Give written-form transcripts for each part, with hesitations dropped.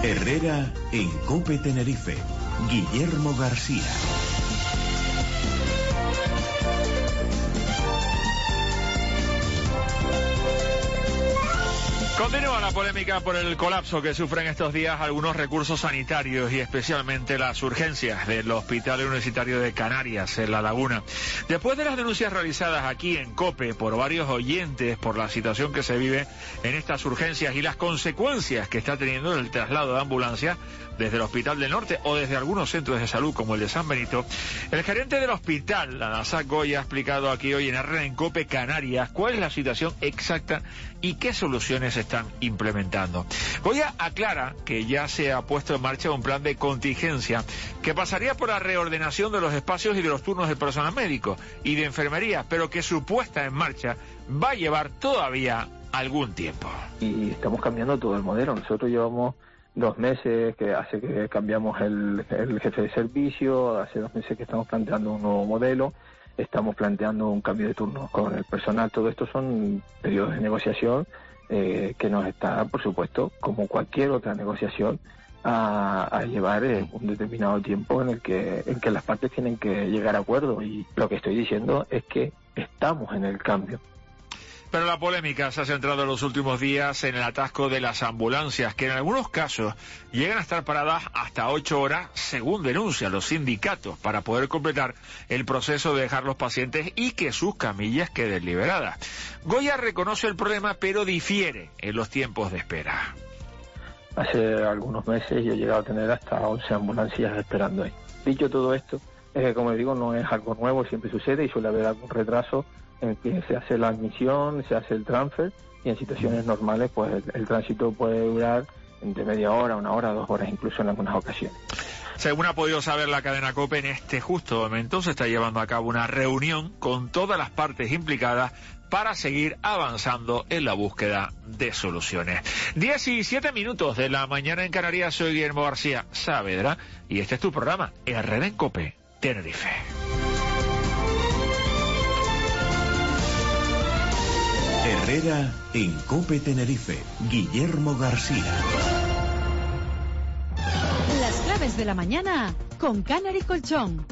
Herrera en COPE Tenerife. Guillermo García. Continúa la polémica por el colapso que sufren estos días algunos recursos sanitarios y especialmente las urgencias del Hospital Universitario de Canarias, en La Laguna. Después de las denuncias realizadas aquí en COPE por varios oyentes por la situación que se vive en estas urgencias y las consecuencias que está teniendo el traslado de ambulancias desde el Hospital del Norte o desde algunos centros de salud como el de San Benito, el gerente del hospital, Anasak Goya, ha explicado aquí hoy en Herrera en COPE Canarias cuál es la situación exacta y qué soluciones están implementando. Goya aclara que ya se ha puesto en marcha un plan de contingencia que pasaría por la reordenación de los espacios y de los turnos de personal médico y de enfermería, pero que su puesta en marcha va a llevar todavía algún tiempo. Y estamos cambiando todo el modelo. Nosotros llevamos 2 meses que hace que cambiamos el jefe de servicio, hace 2 meses que estamos planteando un nuevo modelo, estamos planteando un cambio de turno con el personal. Todo esto son periodos de negociación que nos está, por supuesto, como cualquier otra negociación, a llevar un determinado tiempo en que las partes tienen que llegar a acuerdo. Y lo que estoy diciendo es que estamos en el cambio. Pero la polémica se ha centrado en los últimos días en el atasco de las ambulancias, que en algunos casos llegan a estar paradas hasta 8 horas, según denuncian los sindicatos, para poder completar el proceso de dejar los pacientes y que sus camillas queden liberadas. Goya reconoce el problema, pero difiere en los tiempos de espera. Hace algunos meses yo he llegado a tener hasta 11 ambulancias esperando ahí. Dicho todo esto, como digo, no es algo nuevo, siempre sucede y suele haber algún retraso en que se hace la admisión, se hace el transfer, y en situaciones normales pues el tránsito puede durar entre media hora, 1 hora, 2 horas, incluso en algunas ocasiones. Según ha podido saber la cadena COPE, en este justo momento se está llevando a cabo una reunión con todas las partes implicadas para seguir avanzando en la búsqueda de soluciones. 17 minutos de la mañana en Canarias. Soy Guillermo García Saavedra y este es tu programa Herrera en COPE Tenerife. Herrera en COPE Tenerife. Guillermo García. Las claves de la mañana con Canary Colchón.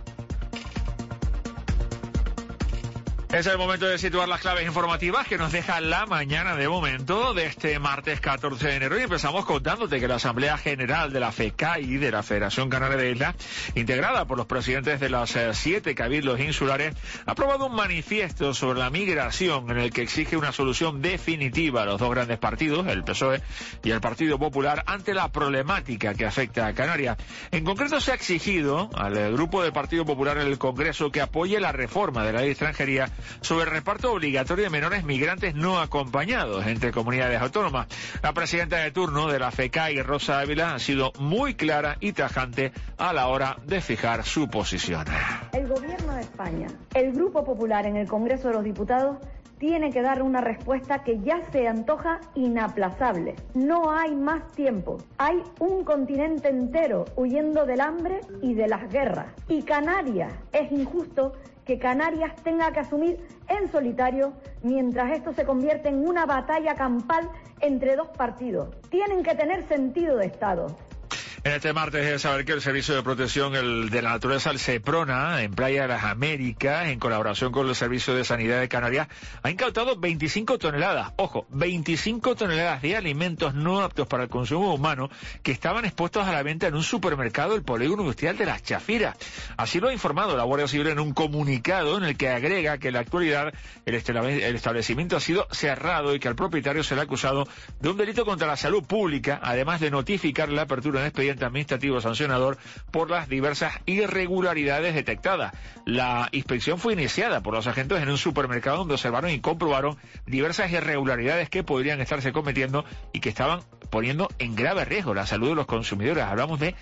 Es el momento de situar las claves informativas que nos deja la mañana de momento de este martes 14 de enero y empezamos contándote que la Asamblea General de la FECAI, de la Federación Canaria de Islas, integrada por los presidentes de los 7 cabildos insulares, ha aprobado un manifiesto sobre la migración en el que exige una solución definitiva a los 2 grandes partidos, el PSOE y el Partido Popular, ante la problemática que afecta a Canarias. En concreto se ha exigido al grupo del Partido Popular en el Congreso que apoye la reforma de la ley de extranjería sobre el reparto obligatorio de menores migrantes no acompañados entre comunidades autónomas. La presidenta de turno de la FECAI, Rosa Ávila, ha sido muy clara y tajante a la hora de fijar su posición. El Gobierno de España, el Grupo Popular en el Congreso de los Diputados, tiene que dar una respuesta que ya se antoja inaplazable. No hay más tiempo. Hay un continente entero huyendo del hambre y de las guerras. Y Canarias, es injusto que Canarias tenga que asumir en solitario mientras esto se convierte en una batalla campal entre 2 partidos. Tienen que tener sentido de Estado. En este martes es saber que el Servicio de Protección de la Naturaleza, el SEPRONA, en Playa de las Américas, en colaboración con el Servicio de Sanidad de Canarias, ha incautado 25 toneladas, ojo, 25 toneladas de alimentos no aptos para el consumo humano que estaban expuestos a la venta en un supermercado del polígono industrial de Las Chafiras. Así lo ha informado la Guardia Civil en un comunicado en el que agrega que en la actualidad el establecimiento ha sido cerrado y que al propietario se le ha acusado de un delito contra la salud pública, además de notificar la apertura de expediente administrativo sancionador por las diversas irregularidades detectadas. La inspección fue iniciada por los agentes en un supermercado donde observaron y comprobaron diversas irregularidades que podrían estarse cometiendo y que estaban poniendo en grave riesgo la salud de los consumidores. Hablamos de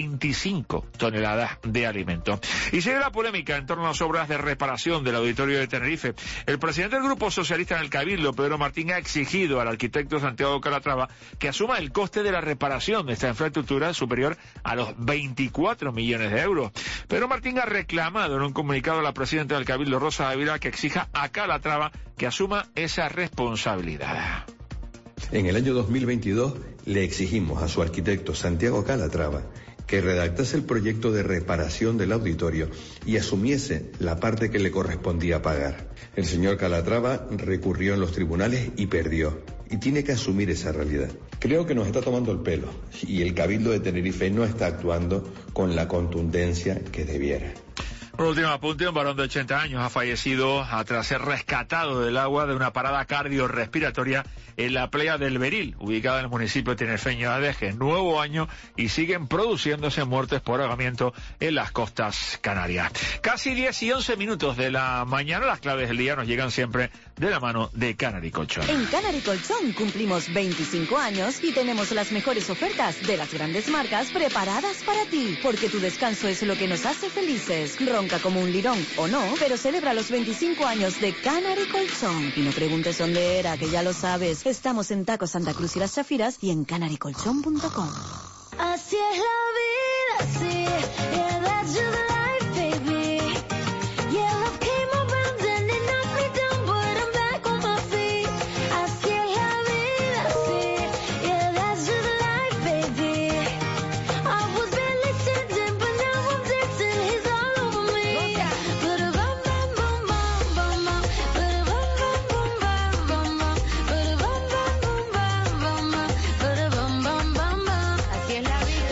25 toneladas de alimentos. Y sigue la polémica en torno a las obras de reparación del auditorio de Tenerife. El presidente del Grupo Socialista en el Cabildo, Pedro Martín, ha exigido al arquitecto Santiago Calatrava que asuma el coste de la reparación de esta infraestructura superior a los 24 millones de euros. Pedro Martín ha reclamado en un comunicado a la presidenta del Cabildo, Rosa Ávila, que exija a Calatrava que asuma esa responsabilidad. En el año 2022 le exigimos a su arquitecto Santiago Calatrava que redactase el proyecto de reparación del auditorio y asumiese la parte que le correspondía pagar. El señor Calatrava recurrió en los tribunales y perdió, y tiene que asumir esa realidad. Creo que nos está tomando el pelo, y el Cabildo de Tenerife no está actuando con la contundencia que debiera. Por último apunte, un varón de 80 años ha fallecido tras ser rescatado del agua de una parada cardiorrespiratoria en la playa del Beril, ubicada en el municipio tinerfeño de Adeje. Nuevo año y siguen produciéndose muertes por ahogamiento en las costas canarias. Casi 10 y 11 minutos de la mañana, las claves del día nos llegan siempre de la mano de Canary Colchón. En Canary Colchón cumplimos 25 años y tenemos las mejores ofertas de las grandes marcas preparadas para ti, porque tu descanso es lo que nos hace felices. Ronca como un lirón o no, pero celebra los 25 años de Canary Colchón. Y no preguntes dónde era, que ya lo sabes. Estamos en Taco Santa Cruz y Las Chafiras y en canarycolchón.com. Así es la vida, así, yeah, that's just life, baby. Yeah, love came around and it knocked me down, but I'm back on my feet. Así es la vida, así, yeah, that's just life, baby. I was barely sitting, but now I'm dancing, he's all over me. Ba-da-bum, bum, bum, bum, bum, bum. Ba-da-bum, bum, bum, bum, bum, bum. Ba-da-bum, bum, bum, bum, bum, bum. Ba-da-bum, bum, bum, bum. Así es la vida.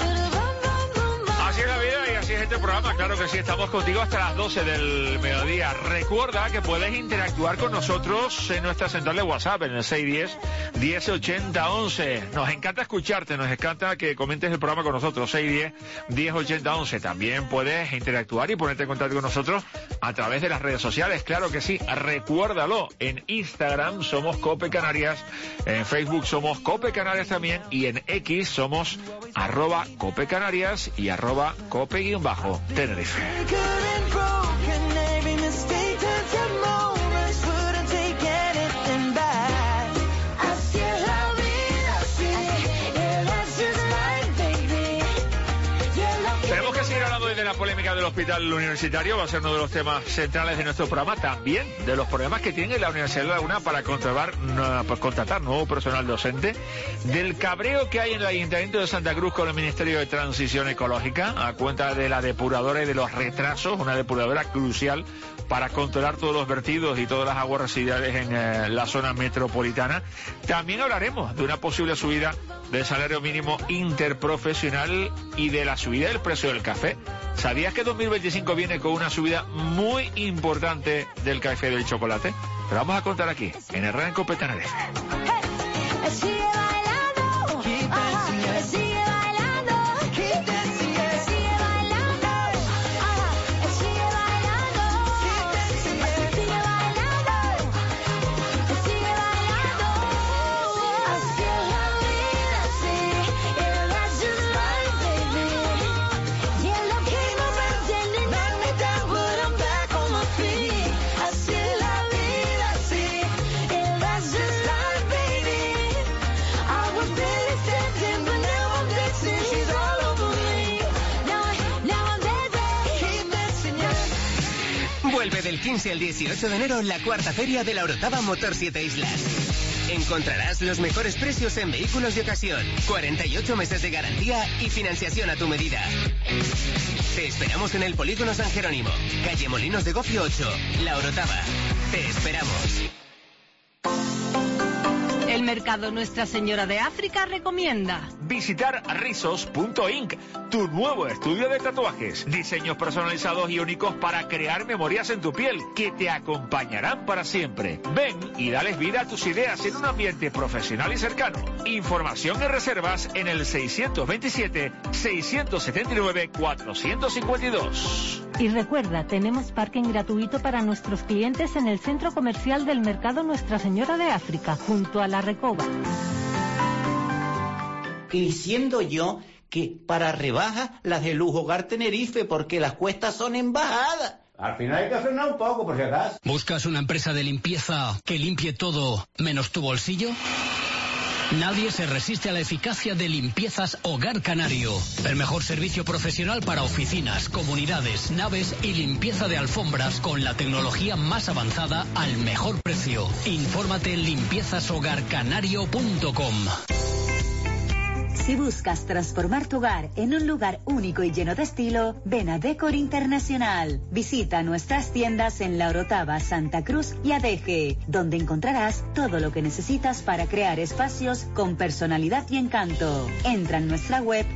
Así es la vida y así es este programa, claro que sí, estamos contigo hasta las 12 del mediodía. Recuerda que puedes interactuar con nosotros en nuestra central de WhatsApp, en el 610-1080-11. Nos encanta escucharte, nos encanta que comentes el programa con nosotros, 610-1080-11. También puedes interactuar y ponerte en contacto con nosotros a través de las redes sociales, claro que sí, recuérdalo. En Instagram somos Cope Canarias, en Facebook somos Cope Canarias también, y en X somos @Cope Canarias y @Cope_Tenerife. Así es la vida, así, yeah, that's just life, baby. Yeah, love Tenemos que seguir hablando hoy de la polémica del hospital universitario, va a ser uno de los temas centrales de nuestro programa, también de los problemas que tiene la Universidad de Laguna para contratar nuevo personal docente, del cabreo que hay en el Ayuntamiento de Santa Cruz con el Ministerio de Transición Ecológica a cuenta de la depuradora y de los retrasos, una depuradora crucial para controlar todos los vertidos y todas las aguas residuales en la zona metropolitana. También hablaremos de una posible subida del salario mínimo interprofesional y de la subida del precio del café. ¿Sabías que 2025 viene con una subida muy importante del café y del chocolate? Te lo vamos a contar aquí, en el Radio Cope Tenerife. sigue bailando, sigue bailando, sigue bailando, sigue bailando, sigue bailando, sigue bailando. Así es la vida, sí, yeah, that's just life, baby. Yeah, love came around and it knocked me down, but I'm back on my feet. Así es la vida, sí, yeah, that's just life, baby. I was barely standing, but now I'm dancing, she's all over me. Now I'm dancing, keep dancing, yeah. Vuelve del 15 al 18 de enero la cuarta feria de la Orotava Motor 7 Islas. Encontrarás los mejores precios en vehículos de ocasión, 48 meses de garantía y financiación a tu medida. Te esperamos en el Polígono San Jerónimo, calle Molinos de Gofio 8, La Orotava. Te esperamos. El mercado Nuestra Señora de África recomienda Visitar Rizos.inc, tu nuevo estudio de tatuajes. Diseños personalizados y únicos para crear memorias en tu piel que te acompañarán para siempre. Ven y dales vida a tus ideas en un ambiente profesional y cercano. Información y reservas en el 627-679-452. Y recuerda, tenemos parking gratuito para nuestros clientes en el centro comercial del mercado Nuestra Señora de África, junto a la Recoba. Diciendo yo que para rebajas las de Lujo Hogar Tenerife, porque las cuestas son en bajada. Al final hay que frenar un poco, por si acaso. ¿Buscas una empresa de limpieza que limpie todo menos tu bolsillo? Nadie se resiste a la eficacia de Limpiezas Hogar Canario. El mejor servicio profesional para oficinas, comunidades, naves y limpieza de alfombras con la tecnología más avanzada al mejor precio. Infórmate en limpiezashogarcanario.com. Si buscas transformar tu hogar en un lugar único y lleno de estilo, ven a Decor Internacional. Visita nuestras tiendas en La Orotava, Santa Cruz y Adeje, donde encontrarás todo lo que necesitas para crear espacios con personalidad y encanto. Entra en nuestra web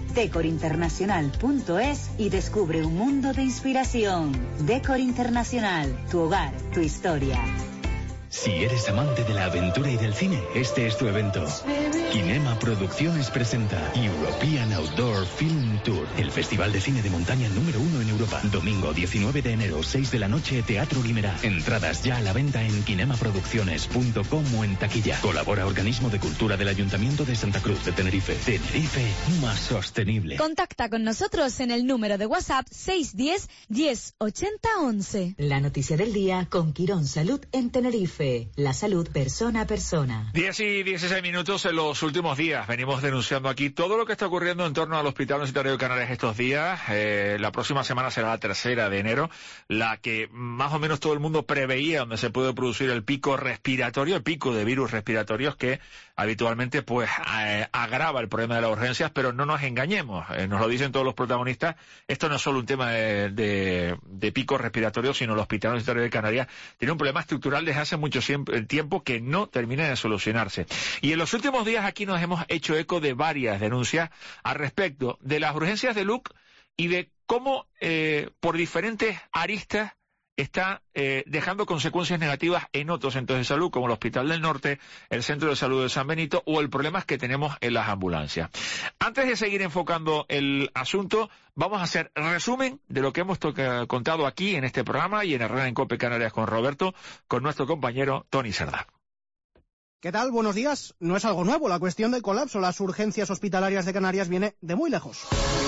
decorinternacional.es y descubre un mundo de inspiración. Decor Internacional, tu hogar, tu historia. Si eres amante de la aventura y del cine, este es tu evento. Kinema Producciones presenta European Outdoor Film Tour, el festival de cine de montaña número 1 en Europa. Domingo 19 de enero, 6 de la noche, Teatro Guimerá. Entradas ya a la venta en kinemaproducciones.com o en taquilla. Colabora Organismo de Cultura del Ayuntamiento de Santa Cruz de Tenerife. Tenerife más sostenible. Contacta con nosotros en el número de WhatsApp 610 10 80 11. La noticia del día con Quirón Salud en Tenerife. La salud persona a persona. 10 y 16 minutos. En los últimos días venimos denunciando aquí todo lo que está ocurriendo en torno al Hospital Universitario de Canarias estos días. La próxima semana será la 3 de enero, la que más o menos todo el mundo preveía donde se puede producir el pico respiratorio, el pico de virus respiratorios que habitualmente pues agrava el problema de las urgencias, pero no nos engañemos, nos lo dicen todos los protagonistas, esto no es solo un tema de pico respiratorio, sino el Hospital Universitario de Canarias tiene un problema estructural desde hace mucho tiempo que no termina de solucionarse. Y en los últimos días aquí nos hemos hecho eco de varias denuncias al respecto de las urgencias de LUC y de cómo por diferentes aristas está dejando consecuencias negativas en otros centros de salud, como el Hospital del Norte, el Centro de Salud de San Benito o el problema que tenemos en las ambulancias. Antes de seguir enfocando el asunto, vamos a hacer resumen de lo que hemos contado aquí en este programa y en Herrera en Cope Canarias con Roberto, con nuestro compañero Tony Cerdá. ¿Qué tal? Buenos días. No es algo nuevo. La cuestión del colapso en las urgencias hospitalarias de Canarias viene de muy lejos.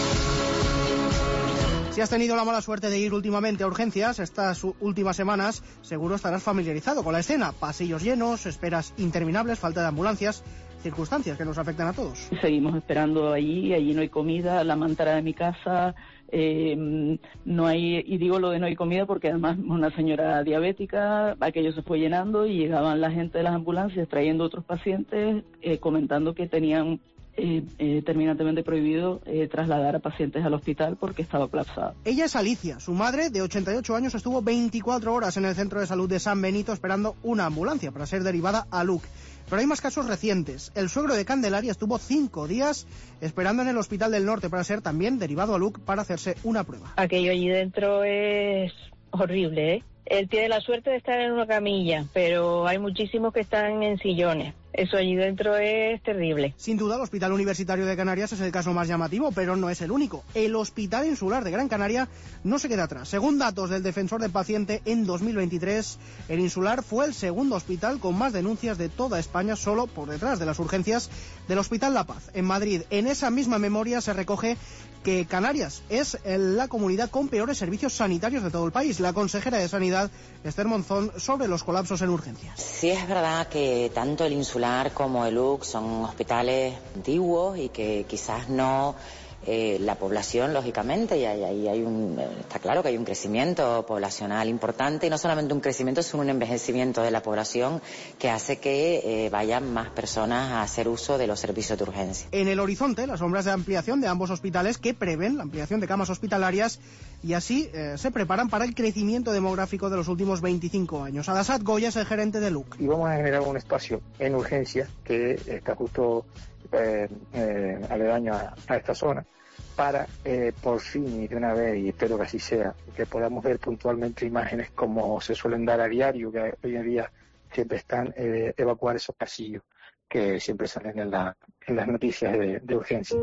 Si has tenido la mala suerte de ir últimamente a urgencias estas últimas semanas, seguro estarás familiarizado con la escena. Pasillos llenos, esperas interminables, falta de ambulancias, circunstancias que nos afectan a todos. Seguimos esperando allí no hay comida, la mantara de mi casa, no hay, y digo lo de no hay comida porque además una señora diabética, aquello se fue llenando y llegaban la gente de las ambulancias trayendo otros pacientes, comentando que tenían terminantemente prohibido trasladar a pacientes al hospital porque estaba colapsado. Ella es Alicia, su madre de 88 años estuvo 24 horas en el centro de salud de San Benito esperando una ambulancia para ser derivada a LUC. Pero hay más casos recientes. El suegro de Candelaria estuvo 5 días esperando en el Hospital del Norte para ser también derivado a LUC para hacerse una prueba. Aquello allí dentro es horrible, ¿eh? Él tiene la suerte de estar en una camilla, pero hay muchísimos que están en sillones. Eso allí dentro es terrible. Sin duda, el Hospital Universitario de Canarias es el caso más llamativo, pero no es el único. El Hospital Insular de Gran Canaria no se queda atrás. Según datos del Defensor del Paciente, en 2023, el Insular fue el segundo hospital con más denuncias de toda España, solo por detrás de las urgencias del Hospital La Paz, en Madrid. En esa misma memoria se recoge que Canarias es la comunidad con peores servicios sanitarios de todo el país. La consejera de Sanidad, Esther Monzón, sobre los colapsos en urgencias. Sí, es verdad que tanto el Insular como el UC son hospitales antiguos y que quizás no la población, lógicamente, y ahí está claro que hay un crecimiento poblacional importante, y no solamente un crecimiento, sino un envejecimiento de la población que hace que vayan más personas a hacer uso de los servicios de urgencia. En el horizonte, las sombras de ampliación de ambos hospitales que prevén la ampliación de camas hospitalarias y así se preparan para el crecimiento demográfico de los últimos 25 años. Adasat Goya es el gerente de LUC. Y vamos a generar un espacio en urgencia que está justo aledaño a esta zona, para por fin y de una vez, y espero que así sea, que podamos ver puntualmente imágenes como se suelen dar a diario, que hoy en día siempre están, evacuar esos pasillos que siempre salen en las noticias de urgencia.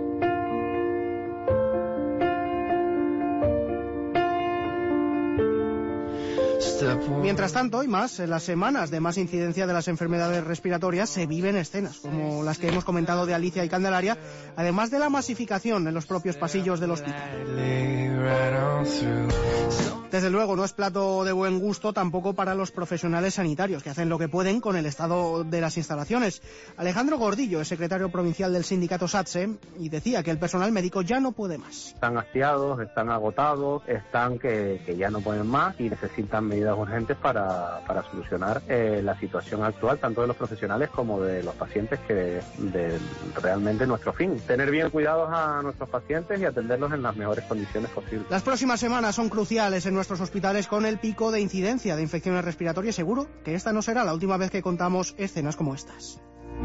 Mientras tanto, y más, en las semanas de más incidencia de las enfermedades respiratorias se viven escenas como las que hemos comentado de Alicia y Candelaria, además de la masificación en los propios pasillos del hospital. Desde luego, no es plato de buen gusto tampoco para los profesionales sanitarios, que hacen lo que pueden con el estado de las instalaciones. Alejandro Gordillo es secretario provincial del sindicato SATSE y decía que el personal médico ya no puede más. Están hastiados, están agotados, están que ya no pueden más y necesitan medidas urgentes para solucionar la situación actual, tanto de los profesionales como de los pacientes, que de realmente nuestro fin. Tener bien cuidados a nuestros pacientes y atenderlos en las mejores condiciones posibles. Las próximas semanas son cruciales en nuestros hospitales con el pico de incidencia de infecciones respiratorias. Seguro que esta no será la última vez que contamos escenas como estas.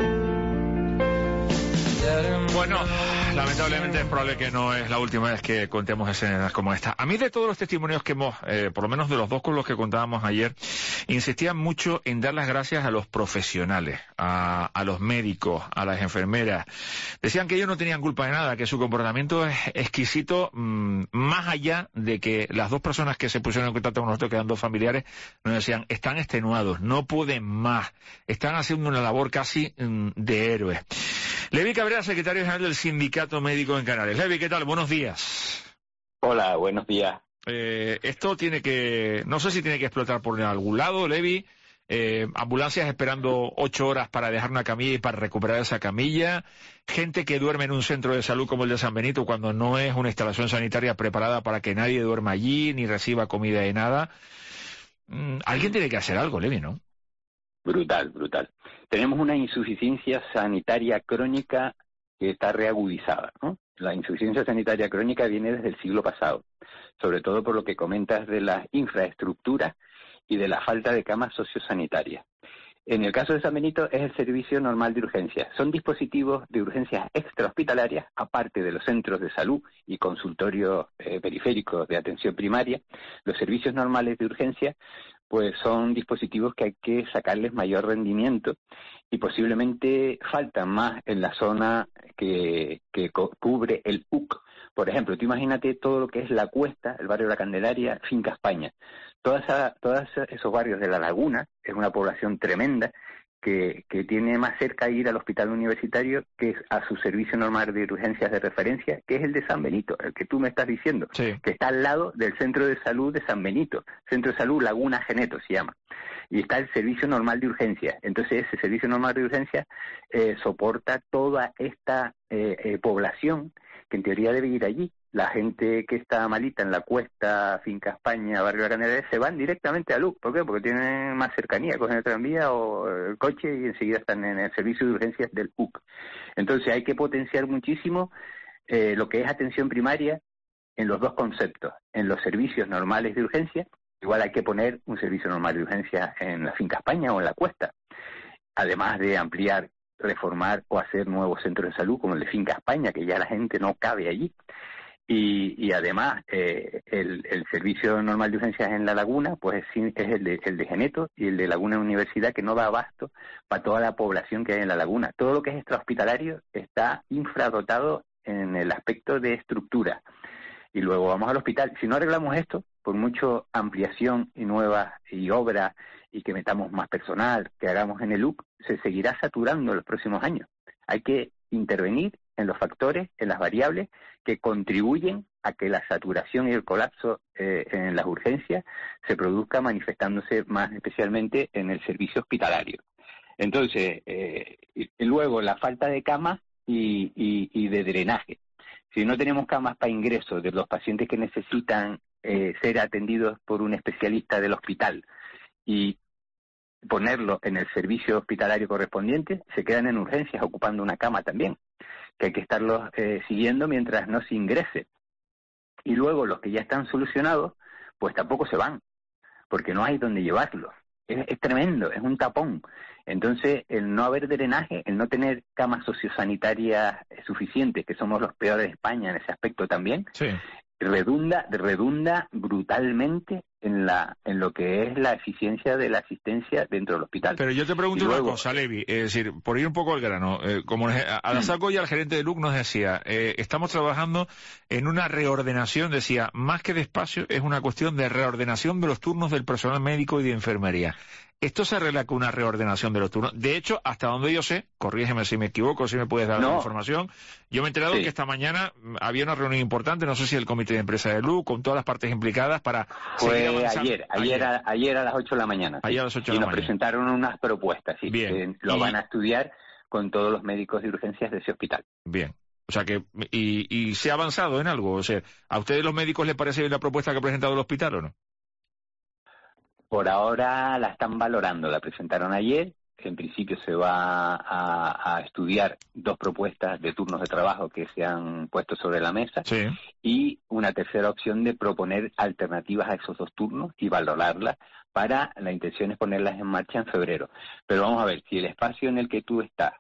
Bueno, lamentablemente es probable que no es la última vez que contemos escenas como esta. A mí, de todos los testimonios que hemos, por lo menos de los dos con los que contábamos ayer, insistían mucho en dar las gracias a los profesionales, a los médicos, a las enfermeras. Decían que ellos no tenían culpa de nada, que su comportamiento es exquisito, más allá de que las dos personas que se pusieron en contacto con nosotros, que eran dos familiares, nos decían, están extenuados, no pueden más, están haciendo una labor casi de héroes. Levi Cabrera, secretario general del Sindicato Médico en Canarias. Levi, ¿qué tal? Buenos días. Hola, buenos días. Esto tiene que, no sé si tiene que explotar por algún lado, Levi. Ambulancias esperando 8 horas para dejar una camilla y para recuperar esa camilla. Gente que duerme en un centro de salud como el de San Benito cuando no es una instalación sanitaria preparada para que nadie duerma allí ni reciba comida de nada. Alguien tiene que hacer algo, Levi, ¿no? Brutal, brutal. Tenemos una insuficiencia sanitaria crónica que está reagudizada, ¿no? La insuficiencia sanitaria crónica viene desde el siglo pasado, sobre todo por lo que comentas de las infraestructuras y de la falta de camas sociosanitarias. En el caso de San Benito es el servicio normal de urgencias. Son dispositivos de urgencias extrahospitalarias, aparte de los centros de salud y consultorios periféricos de atención primaria. Los servicios normales de urgencia pues son dispositivos que hay que sacarles mayor rendimiento y posiblemente faltan más en la zona que cubre el UC. Por ejemplo, tú imagínate todo lo que es La Cuesta, el barrio de La Candelaria, Finca España. Todos esos barrios de La Laguna, es una población tremenda que tiene más cerca ir al hospital universitario que a su servicio normal de urgencias de referencia, que es el de San Benito, el que tú me estás diciendo, sí, que está al lado del centro de salud de San Benito, centro de salud Laguna Geneto se llama, y está el servicio normal de urgencias. Entonces ese servicio normal de urgencias soporta toda esta población que en teoría debe ir allí. La gente que está malita en La Cuesta, Finca España, Barrio de La Candelaria, se van directamente a LUC. ¿Por qué? Porque tienen más cercanía, cogen el tranvía o el coche y enseguida están en el servicio de urgencias del UC. Entonces hay que potenciar muchísimo lo que es atención primaria en los dos conceptos. En los servicios normales de urgencia, igual hay que poner un servicio normal de urgencia en la Finca España o en La Cuesta. Además de ampliar, reformar o hacer nuevos centros de salud como el de Finca España, que ya la gente no cabe allí. Y además el servicio normal de urgencias en La Laguna pues es el de Geneto y el de Laguna Universidad, que no da abasto para toda la población que hay en La Laguna. Todo lo que es extrahospitalario está infradotado en el aspecto de estructura. Y luego vamos al hospital. Si no arreglamos esto, por mucho ampliación y nuevas y obras y que metamos más personal, que hagamos en el UC, se seguirá saturando en los próximos años. Hay que intervenir en los factores, en las variables que contribuyen a que la saturación y el colapso en las urgencias se produzca manifestándose más especialmente en el servicio hospitalario. Entonces, y luego la falta de camas y de drenaje. Si no tenemos camas para ingreso de los pacientes que necesitan ser atendidos por un especialista del hospital y ponerlo en el servicio hospitalario correspondiente, se quedan en urgencias ocupando una cama también, que hay que estarlos siguiendo mientras no se ingrese. Y luego los que ya están solucionados, pues tampoco se van, porque no hay donde llevarlos. Es tremendo, es un tapón. Entonces, el no haber drenaje, el no tener camas sociosanitarias suficientes, que somos los peores de España en ese aspecto también, sí, redunda brutalmente en lo que es la eficiencia de la asistencia dentro del hospital. Pero yo te pregunto una cosa, Levi, es decir, por ir un poco al grano, como Adasaco y el gerente de LUC nos decía, estamos trabajando en una reordenación, decía, más que de espacio, es una cuestión de reordenación de los turnos del personal médico y de enfermería. esto se arregla con una reordenación de los turnos. De hecho, hasta donde yo sé, corrígeme si me equivoco, si me puedes dar la información, yo me he enterado que esta mañana había una reunión importante, no sé si el comité de empresa de LUC, con todas las partes implicadas para seguir avanzando. Ayer a las 8 de la mañana. Ayer a las 8 de la mañana. Y nos presentaron unas propuestas, sí, Bien. Lo van a estudiar con todos los médicos de urgencias de ese hospital. Bien. O sea que, y se ha avanzado en algo. O sea, ¿a ustedes los médicos les parece bien la propuesta que ha presentado el hospital o no? Por ahora la están valorando, la presentaron ayer. En principio se va a estudiar 2 propuestas de turnos de trabajo que se han puesto sobre la mesa y una tercera opción de proponer alternativas a esos 2 turnos y valorarlas. La intención es ponerlas en marcha en febrero. Pero vamos a ver, si el espacio en el que tú estás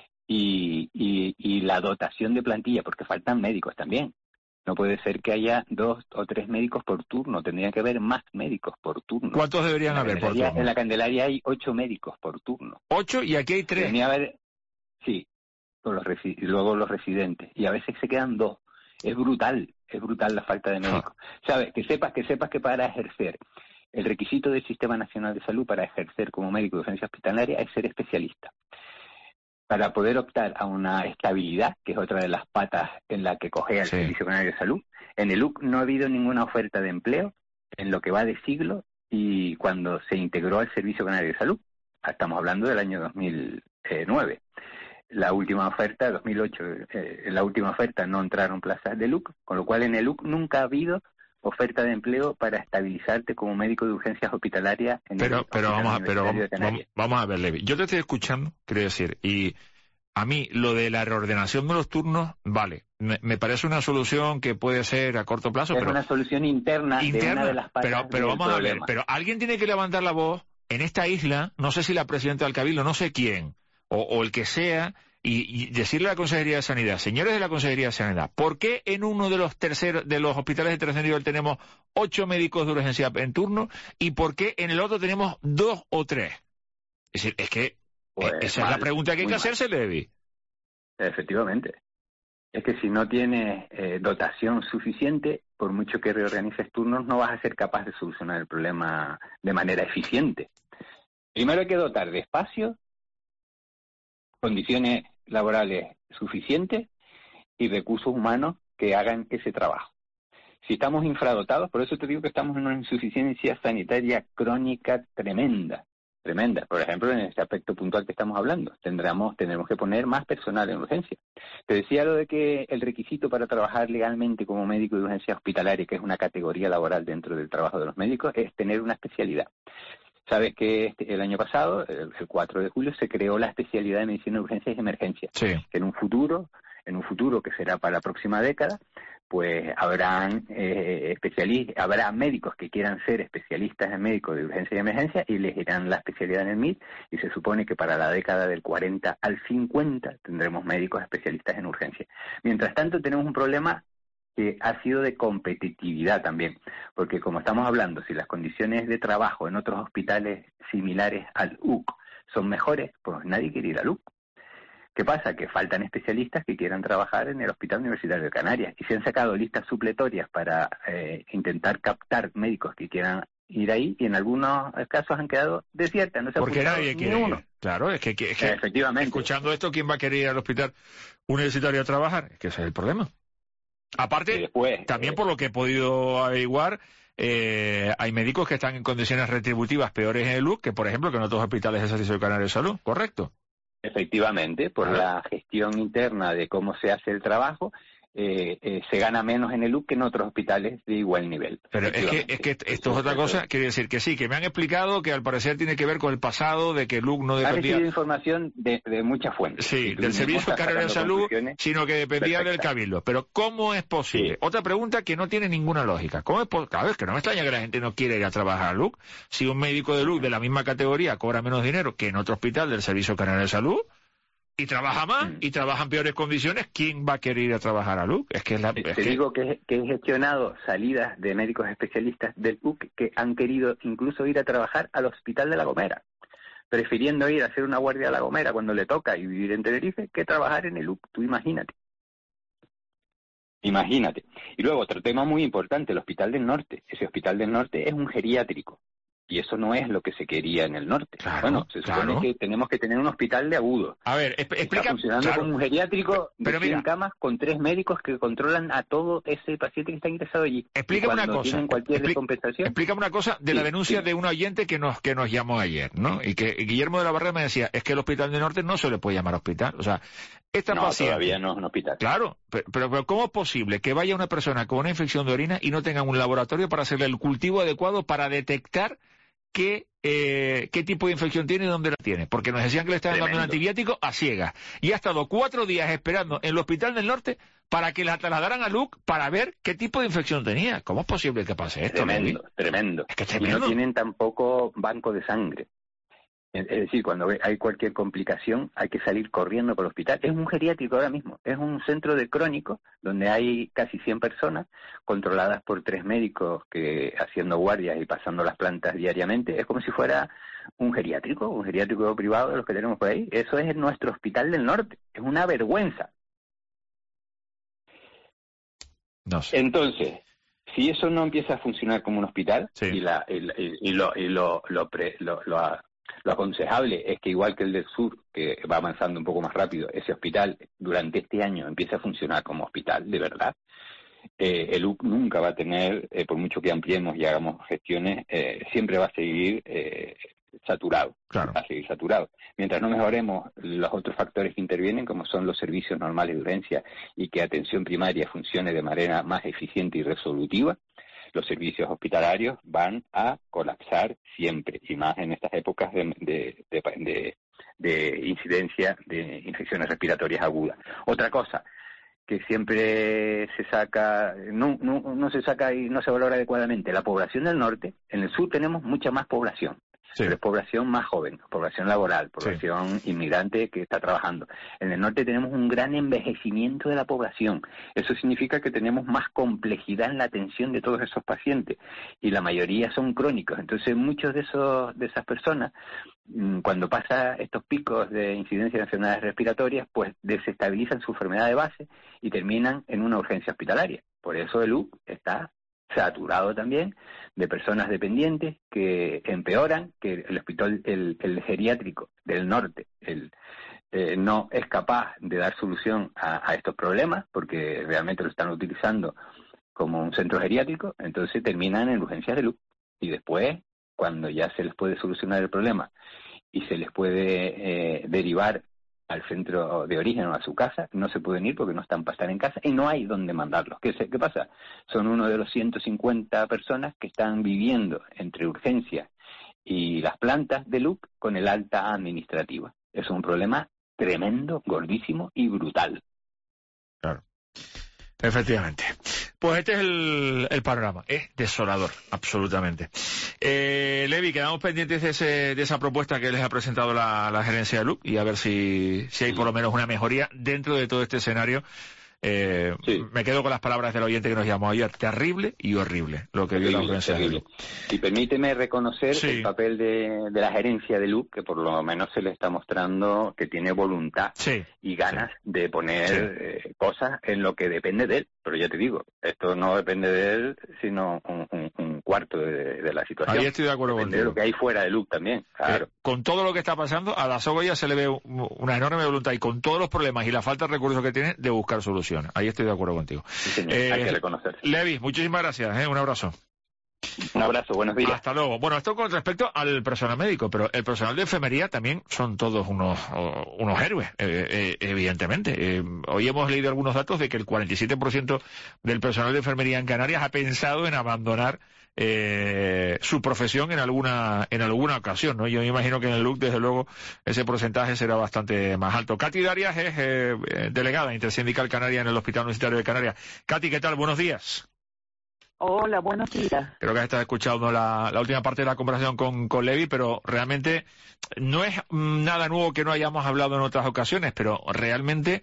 y la dotación de plantilla, porque faltan médicos también. No puede ser que haya 2 o 3 médicos por turno, tendría que haber más médicos por turno. ¿Cuántos deberían haber por turno? En la Candelaria hay 8 médicos por turno. 8 y aquí hay 3. Debería haber, sí, y luego los residentes, y a veces se quedan 2. Es brutal la falta de médicos. ¿Sabes? Que sepas que para ejercer, el requisito del Sistema Nacional de Salud para ejercer como médico de urgencia hospitalaria es ser especialista. Para poder optar a una estabilidad, que es otra de las patas en la que cojea el Servicio Canario de Salud, en el UC no ha habido ninguna oferta de empleo en lo que va de siglo y cuando se integró al Servicio Canario de Salud, estamos hablando del año 2009. La última oferta, 2008, en la última oferta no entraron plazas de UC, con lo cual en el UC nunca ha habido oferta de empleo para estabilizarte como médico de urgencias hospitalarias en vamos a ver, Levi. Yo te estoy escuchando, quiero decir, y a mí lo de la reordenación de los turnos, vale, me parece una solución que puede ser a corto plazo, es pero una solución interna de una de las patas pero vamos problema. A ver, pero alguien tiene que levantar la voz en esta isla, no sé si la presidenta del Cabildo, no sé quién, o el que sea, y decirle a la Consejería de Sanidad, señores de la Consejería de Sanidad, ¿por qué en uno de los hospitales de tercer nivel tenemos 8 médicos de urgencia en turno y por qué en el otro tenemos 2 o 3? Es decir, es que esa es la pregunta que hay que hacerse, Levi. Efectivamente. Es que si no tienes dotación suficiente, por mucho que reorganices turnos, no vas a ser capaz de solucionar el problema de manera eficiente. Primero hay que dotar de espacio, condiciones laborales suficientes y recursos humanos que hagan ese trabajo. Si estamos infradotados, por eso te digo que estamos en una insuficiencia sanitaria crónica tremenda. Por ejemplo, en este aspecto puntual que estamos hablando, tendremos que poner más personal en urgencia. Te decía lo de que el requisito para trabajar legalmente como médico de urgencia hospitalaria, que es una categoría laboral dentro del trabajo de los médicos, es tener una especialidad. Sabes que el año pasado, el 4 de julio, se creó la especialidad de medicina de urgencias y emergencias. Sí. Que en un futuro que será para la próxima década, pues habrá médicos que quieran ser especialistas en médicos de urgencia y emergencia y elegirán la especialidad en el MIR, y se supone que para la década del 40 al 50 tendremos médicos especialistas en urgencia. Mientras tanto, tenemos un problema que ha sido de competitividad también, porque como estamos hablando, si las condiciones de trabajo en otros hospitales similares al UC son mejores, pues nadie quiere ir al UC. ¿Qué pasa? Que faltan especialistas que quieran trabajar en el Hospital Universitario de Canarias y se han sacado listas supletorias para intentar captar médicos que quieran ir ahí y en algunos casos han quedado desiertas. No se porque nadie quiere ir. Claro, es que efectivamente, escuchando esto, ¿quién va a querer ir al Hospital Universitario a trabajar? Es que ese es el problema. Aparte, también por lo que he podido averiguar, hay médicos que están en condiciones retributivas peores en el UC que, por ejemplo, que en otros hospitales del Servicio Canario de Salud, ¿correcto? Efectivamente, por la gestión interna de cómo se hace el trabajo, se gana menos en el UC que en otros hospitales de igual nivel. Pero es que esto es otra cosa, quiere decir que sí, que me han explicado que al parecer tiene que ver con el pasado de que el UC no dependía... Ha recibido información de muchas fuentes. Sí, del Servicio Canario de Salud, sino que dependía del Cabildo. Pero ¿cómo es posible? Sí. Otra pregunta que no tiene ninguna lógica. ¿Cómo es posible? Claro, es que no me extraña que la gente no quiera ir a trabajar al UC. Si un médico del UC de la misma categoría cobra menos dinero que en otro hospital del Servicio Canario de Salud, y trabaja más, y trabaja en peores condiciones, ¿quién va a querer ir a trabajar al UC? Digo que he gestionado salidas de médicos especialistas del UC que han querido incluso ir a trabajar al Hospital de La Gomera, prefiriendo ir a hacer una guardia a La Gomera cuando le toca y vivir en Tenerife que trabajar en el UC. Tú imagínate. Y luego otro tema muy importante, el Hospital del Norte. Ese Hospital del Norte es un geriátrico. Y eso no es lo que se quería en el norte. Claro, bueno, se supone que tenemos que tener un hospital de agudo. A ver, explica. Está funcionando como un geriátrico de 100 camas con 3 médicos que controlan a todo ese paciente que está ingresado allí. Explícame una cosa. Tienen cualquier descompensación. Explícame una cosa de la denuncia de un oyente que nos llamó ayer, ¿no? Y que Guillermo de la Barrera me decía, es que el Hospital del Norte no se le puede llamar hospital. O sea, esta paciente... todavía no es un hospital. Claro, pero ¿cómo es posible que vaya una persona con una infección de orina y no tenga un laboratorio para hacerle el cultivo adecuado para detectar qué tipo de infección tiene y dónde la tiene? Porque nos decían que le estaban dando un antibiótico a ciegas. Y ha estado 4 días esperando en el Hospital del Norte para que la trasladaran a Luc para ver qué tipo de infección tenía. ¿Cómo es posible que pase esto? Tremendo. Es que es y tremendo. no tienen tampoco banco de sangre. Es decir, cuando hay cualquier complicación hay que salir corriendo por el hospital. Es un geriátrico ahora mismo, es un centro de crónicos donde hay casi 100 personas controladas por 3 médicos que haciendo guardias y pasando las plantas diariamente. Es como si fuera un geriátrico privado de los que tenemos por ahí. Eso es nuestro Hospital del Norte. Es una vergüenza. No sé. Entonces, si eso no empieza a funcionar como un hospital lo aconsejable es que, igual que el del sur, que va avanzando un poco más rápido, ese hospital durante este año empiece a funcionar como hospital, de verdad. El UC nunca va a tener, por mucho que ampliemos y hagamos gestiones, siempre va a seguir saturado. Claro. Va a seguir saturado. Mientras no mejoremos los otros factores que intervienen, como son los servicios normales de urgencia, y que atención primaria funcione de manera más eficiente y resolutiva, los servicios hospitalarios van a colapsar siempre, y más en estas épocas de incidencia de infecciones respiratorias agudas. Otra cosa que siempre se saca, no se saca y no se valora adecuadamente, la población del norte. En el sur tenemos mucha más población. Pero es población más joven, población laboral, población inmigrante que está trabajando. En el norte tenemos un gran envejecimiento de la población. Eso significa que tenemos más complejidad en la atención de todos esos pacientes, y la mayoría son crónicos. Entonces, muchos de esas personas, cuando pasa estos picos de incidencia de enfermedades respiratorias, pues desestabilizan su enfermedad de base y terminan en una urgencia hospitalaria. Por eso el UC está saturado también de personas dependientes que empeoran, que el hospital, el geriátrico del norte, no es capaz de dar solución a estos problemas, porque realmente lo están utilizando como un centro geriátrico. Entonces terminan en urgencias de UC, y después, cuando ya se les puede solucionar el problema y se les puede derivar al centro de origen o a su casa, no se pueden ir porque no están para estar en casa y no hay dónde mandarlos. ¿Qué pasa? Son uno de los 150 personas que están viviendo entre urgencias y las plantas de LUC con el alta administrativa. Es un problema tremendo, gordísimo y brutal. Claro. Efectivamente. Pues este es el panorama. Es desolador, absolutamente. Levi, quedamos pendientes de esa propuesta que les ha presentado la gerencia de LUC, y a ver si hay por lo menos una mejoría dentro de todo este escenario. Me quedo con las palabras del oyente que nos llamó ayer. Terrible y horrible lo que vio la gerencia de LUC. Y permíteme reconocer el papel de la gerencia de LUC, que por lo menos se le está mostrando que tiene voluntad y ganas de poner cosas en lo que depende de él. Pero ya te digo, esto no depende de él, sino un cuarto de la situación. Ahí estoy de acuerdo contigo. De lo que hay fuera de LUC también, claro. Con todo lo que está pasando, a la Sogoya se le ve una enorme voluntad, y con todos los problemas y la falta de recursos que tiene, de buscar soluciones. Ahí estoy de acuerdo contigo. Sí, señor, hay que reconocer. Levi, muchísimas gracias, un abrazo. Un abrazo, buenos días. Hasta luego. Bueno, esto con respecto al personal médico, pero el personal de enfermería también son todos unos héroes, evidentemente. Hoy hemos leído algunos datos de que el 47% del personal de enfermería en Canarias ha pensado en abandonar su profesión en alguna ocasión, ¿no? Yo me imagino que en el LUC, desde luego, ese porcentaje será bastante más alto. Katy Darias es delegada intersindical canaria en el Hospital Universitario de Canarias. Katy, ¿qué tal? Buenos días. Hola, buenos días. Creo que has estado escuchando la última parte de la conversación con Levi, pero realmente no es nada nuevo que no hayamos hablado en otras ocasiones, pero realmente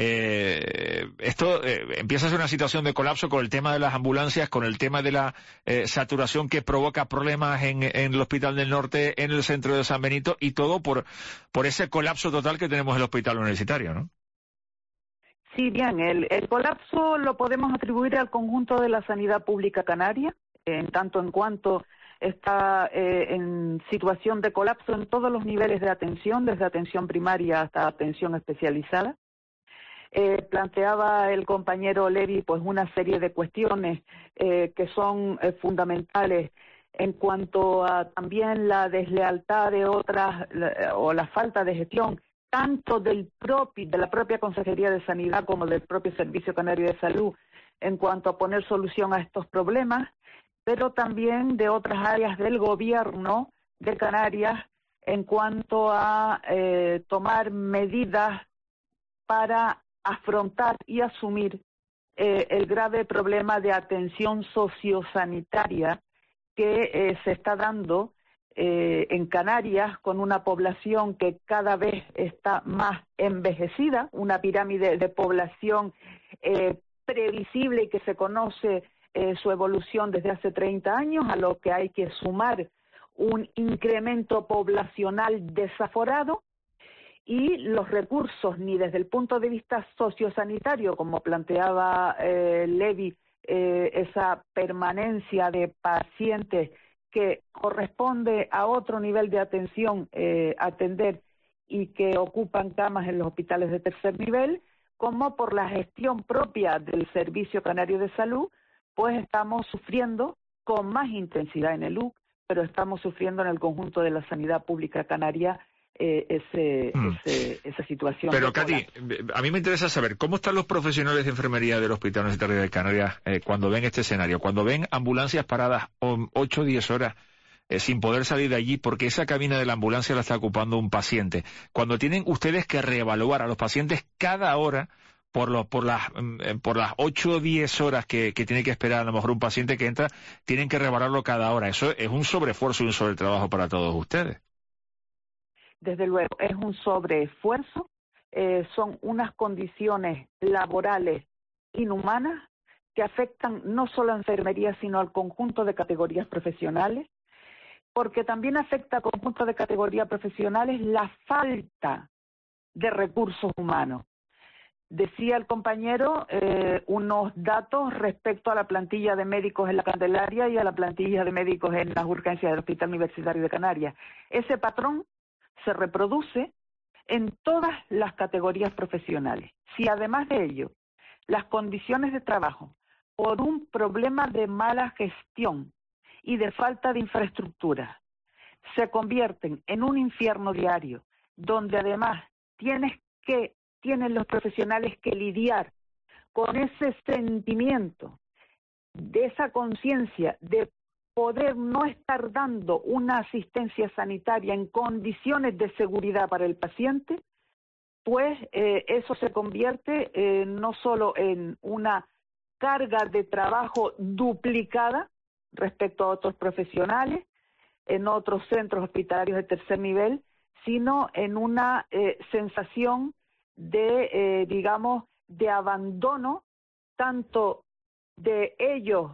esto empieza a ser una situación de colapso con el tema de las ambulancias, con el tema de la saturación que provoca problemas en el Hospital del Norte, en el centro de San Benito, y todo por ese colapso total que tenemos en el Hospital Universitario, ¿no? Sí, bien, el colapso lo podemos atribuir al conjunto de la sanidad pública canaria, en tanto en cuanto está en situación de colapso en todos los niveles de atención, desde atención primaria hasta atención especializada. Planteaba el compañero Levy pues una serie de cuestiones que son fundamentales en cuanto a también la deslealtad de otras o la falta de gestión tanto de la propia Consejería de Sanidad como del propio Servicio Canario de Salud en cuanto a poner solución a estos problemas, pero también de otras áreas del gobierno de Canarias en cuanto a tomar medidas para afrontar y asumir el grave problema de atención sociosanitaria que se está dando en Canarias con una población que cada vez está más envejecida, una pirámide de población previsible y que se conoce su evolución desde hace 30 años, a lo que hay que sumar un incremento poblacional desaforado y los recursos, ni desde el punto de vista sociosanitario, como planteaba Levy, esa permanencia de pacientes que corresponde a otro nivel de atención atender y que ocupan camas en los hospitales de tercer nivel, como por la gestión propia del Servicio Canario de Salud, pues estamos sufriendo con más intensidad en el UC, pero estamos sufriendo en el conjunto de la sanidad pública canaria esa situación. Pero, Katy, a mí me interesa saber cómo están los profesionales de enfermería del Hospital Universitario de Canarias cuando ven este escenario, cuando ven ambulancias paradas 8 o 10 horas sin poder salir de allí porque esa cabina de la ambulancia la está ocupando un paciente, cuando tienen ustedes que reevaluar a los pacientes cada hora por las 8 o 10 horas que tiene que esperar a lo mejor un paciente que entra, tienen que reevaluarlo cada hora. Eso es un sobreesfuerzo y un sobretrabajo para todos ustedes. Desde luego, es un sobreesfuerzo, son unas condiciones laborales inhumanas que afectan no solo a enfermería, sino al conjunto de categorías profesionales, porque también afecta al conjunto de categorías profesionales la falta de recursos humanos. Decía el compañero unos datos respecto a la plantilla de médicos en la Candelaria y a la plantilla de médicos en las urgencias del Hospital Universitario de Canarias. Ese patrón se reproduce en todas las categorías profesionales. Si además de ello, las condiciones de trabajo, por un problema de mala gestión y de falta de infraestructura, se convierten en un infierno diario, donde además tienen los profesionales que lidiar con ese sentimiento, de esa conciencia de poder no estar dando una asistencia sanitaria en condiciones de seguridad para el paciente, pues eso se convierte no solo en una carga de trabajo duplicada respecto a otros profesionales, en otros centros hospitalarios de tercer nivel, sino en una sensación de, de abandono tanto de ellos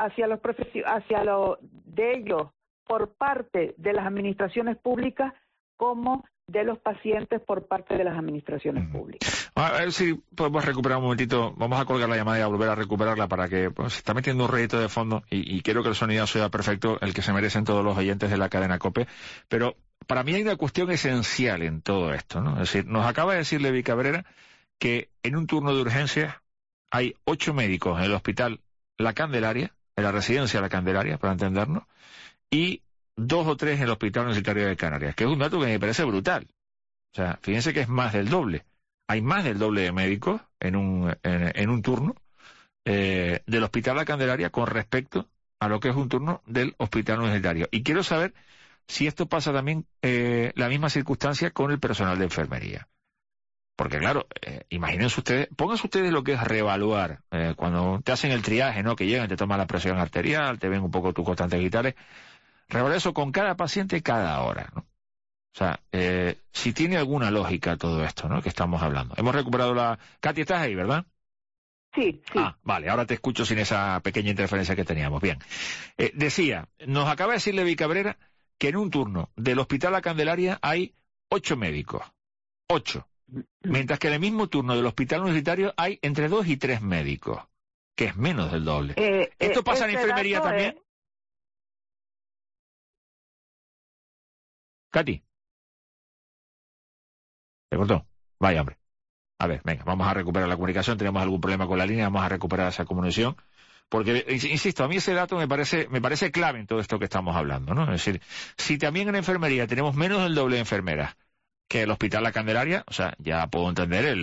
de ellos por parte de las administraciones públicas como de los pacientes por parte de las administraciones públicas. A ver si podemos recuperar un momentito, vamos a colgar la llamada y a volver a recuperarla para que se está metiendo un ruidito de fondo y quiero que el sonido sea perfecto, el que se merecen todos los oyentes de la cadena COPE, pero para mí hay una cuestión esencial en todo esto, ¿no? Es decir, nos acaba de decir Levy Cabrera que en un turno de urgencias hay 8 médicos en el hospital La Candelaria, en la residencia La Candelaria, para entendernos, y 2 o 3 en el Hospital Universitario de Canarias, que es un dato que me parece brutal. O sea, fíjense que es más del doble. Hay más del doble de médicos en un turno del Hospital La Candelaria con respecto a lo que es un turno del Hospital Universitario. Y quiero saber si esto pasa también la misma circunstancia con el personal de enfermería. Porque claro, imagínense ustedes, pónganse ustedes lo que es reevaluar, cuando te hacen el triaje, ¿no? Que llegan, te toman la presión arterial, te ven un poco tus constantes vitales, reevaluar eso con cada paciente cada hora, ¿no? O sea, si tiene alguna lógica todo esto, ¿no? Que estamos hablando. Hemos recuperado la... Katy, ¿estás ahí, verdad? Sí, sí. Ah, vale, ahora te escucho sin esa pequeña interferencia que teníamos. Bien. Decía, nos acaba de decir Levy Cabrera que en un turno del Hospital La Candelaria hay 8 médicos. 8. Mientras que en el mismo turno del Hospital Universitario hay entre 2 y 3 médicos, que es menos del doble. ¿Esto pasa en enfermería también? Katy. ¿Se cortó? Vaya, hombre. A ver, venga, vamos a recuperar la comunicación. Tenemos algún problema con la línea, vamos a recuperar esa comunicación. Porque, insisto, a mí ese dato me parece clave en todo esto que estamos hablando, ¿no? Es decir, si también en enfermería tenemos menos del doble de enfermeras que el Hospital La Candelaria, o sea, ya puedo entender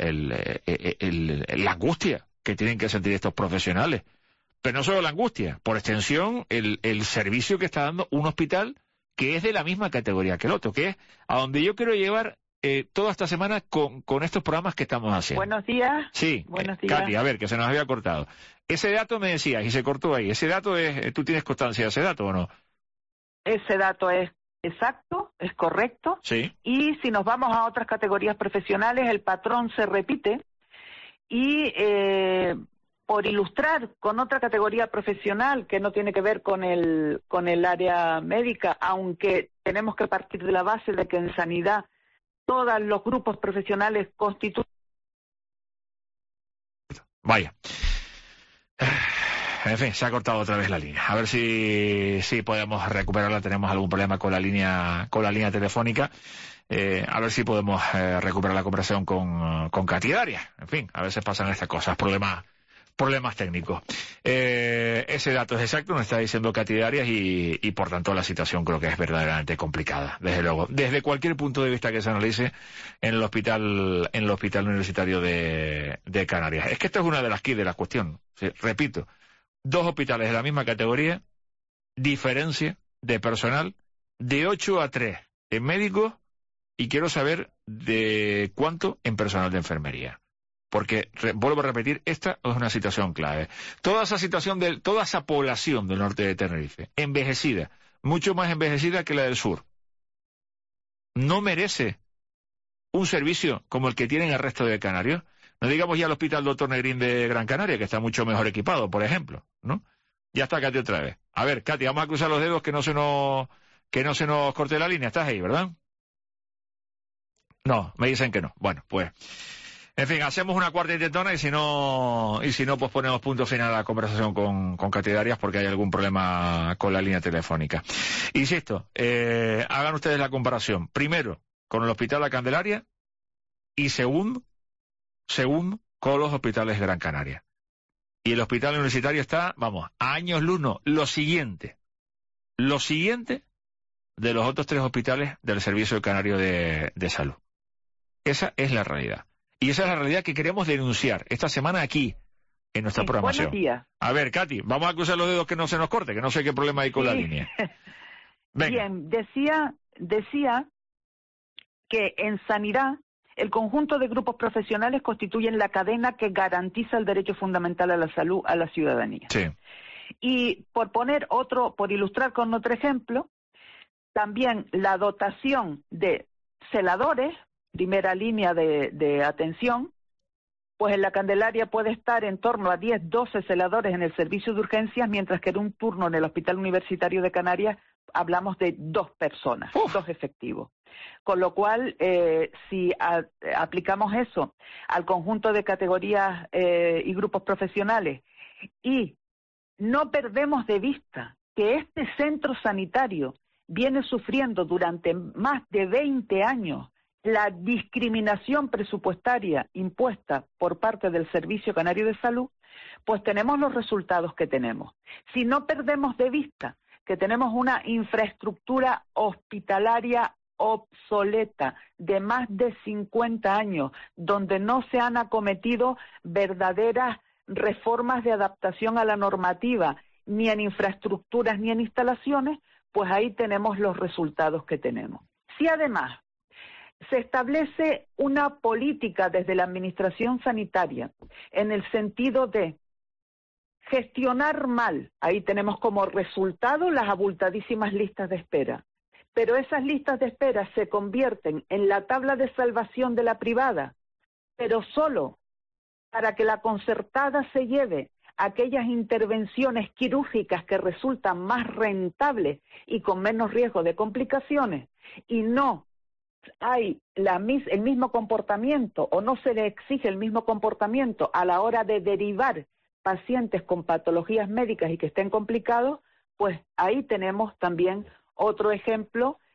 la angustia que tienen que sentir estos profesionales. Pero no solo la angustia, por extensión, el servicio que está dando un hospital que es de la misma categoría que el otro, que es a donde yo quiero llevar toda esta semana con estos programas que estamos haciendo. Buenos días. Sí, Buenos días. Katy, a ver, que se nos había cortado. Ese dato me decías, y se cortó ahí, ese dato ¿tú tienes constancia de ese dato o no? Ese dato es exacto, es correcto. Sí. Y si nos vamos a otras categorías profesionales, el patrón se repite. Y por ilustrar con otra categoría profesional que no tiene que ver con el área médica, aunque tenemos que partir de la base de que en sanidad todos los grupos profesionales constituyen. Vaya. En fin, se ha cortado otra vez la línea. A ver si podemos recuperarla. Tenemos algún problema con la línea telefónica. A ver si podemos recuperar la conversación con Katy Darias. En fin, a veces pasan estas cosas, problemas técnicos. Ese dato es exacto, nos está diciendo Katy Darias y por tanto la situación creo que es verdaderamente complicada, desde luego. Desde cualquier punto de vista que se analice en el hospital universitario de Canarias. Es que esta es una de las keys de la cuestión. Sí, repito, 2 hospitales de la misma categoría, diferencia de personal de 8 a 3 en médicos y quiero saber de cuánto en personal de enfermería. Porque, vuelvo a repetir, esta es una situación clave. Toda esa población del norte de Tenerife, envejecida, mucho más envejecida que la del sur, no merece un servicio como el que tienen el resto de Canarios. No digamos ya el Hospital Dr. Negrín de Gran Canaria, que está mucho mejor equipado, por ejemplo, ¿no? Ya está Katy otra vez. A ver, Katy, vamos a cruzar los dedos que no se nos corte la línea. Estás ahí, ¿verdad? No, me dicen que no. Bueno, pues... En fin, hacemos una cuarta intentona y si no, pues ponemos punto final a la conversación con Katy Darias porque hay algún problema con la línea telefónica. Insisto, hagan ustedes la comparación. Primero, con el Hospital La Candelaria y segundo, con los hospitales de Gran Canaria. Y el hospital universitario está, vamos, a años luz, lo siguiente de los otros 3 hospitales del Servicio Canario de Salud. Esa es la realidad. Y esa es la realidad que queremos denunciar esta semana aquí, en nuestra programación. Buenos días. A ver, Katy, vamos a cruzar los dedos que no se nos corte, que no sé qué problema hay con la línea. Venga. Bien, decía que en sanidad el conjunto de grupos profesionales constituyen la cadena que garantiza el derecho fundamental a la salud a la ciudadanía. Sí. Y por ilustrar con otro ejemplo, también la dotación de celadores, primera línea de atención, pues en la Candelaria puede estar en torno a 10, 12 celadores en el servicio de urgencias, mientras que en un turno en el Hospital Universitario de Canarias hablamos de 2 personas, 2 efectivos. Con lo cual, si aplicamos eso al conjunto de categorías y grupos profesionales y no perdemos de vista que este centro sanitario viene sufriendo durante más de 20 años la discriminación presupuestaria impuesta por parte del Servicio Canario de Salud, pues tenemos los resultados que tenemos. Si no perdemos de vista que tenemos una infraestructura hospitalaria obsoleta de más de 50 años, donde no se han acometido verdaderas reformas de adaptación a la normativa, ni en infraestructuras ni en instalaciones, pues ahí tenemos los resultados que tenemos. Si además se establece una política desde la administración sanitaria en el sentido de gestionar mal, ahí tenemos como resultado las abultadísimas listas de espera, pero esas listas de espera se convierten en la tabla de salvación de la privada, pero solo para que la concertada se lleve aquellas intervenciones quirúrgicas que resultan más rentables y con menos riesgo de complicaciones, y no hay el mismo comportamiento o no se le exige el mismo comportamiento a la hora de derivar pacientes con patologías médicas y que estén complicados, pues ahí tenemos también otro ejemplo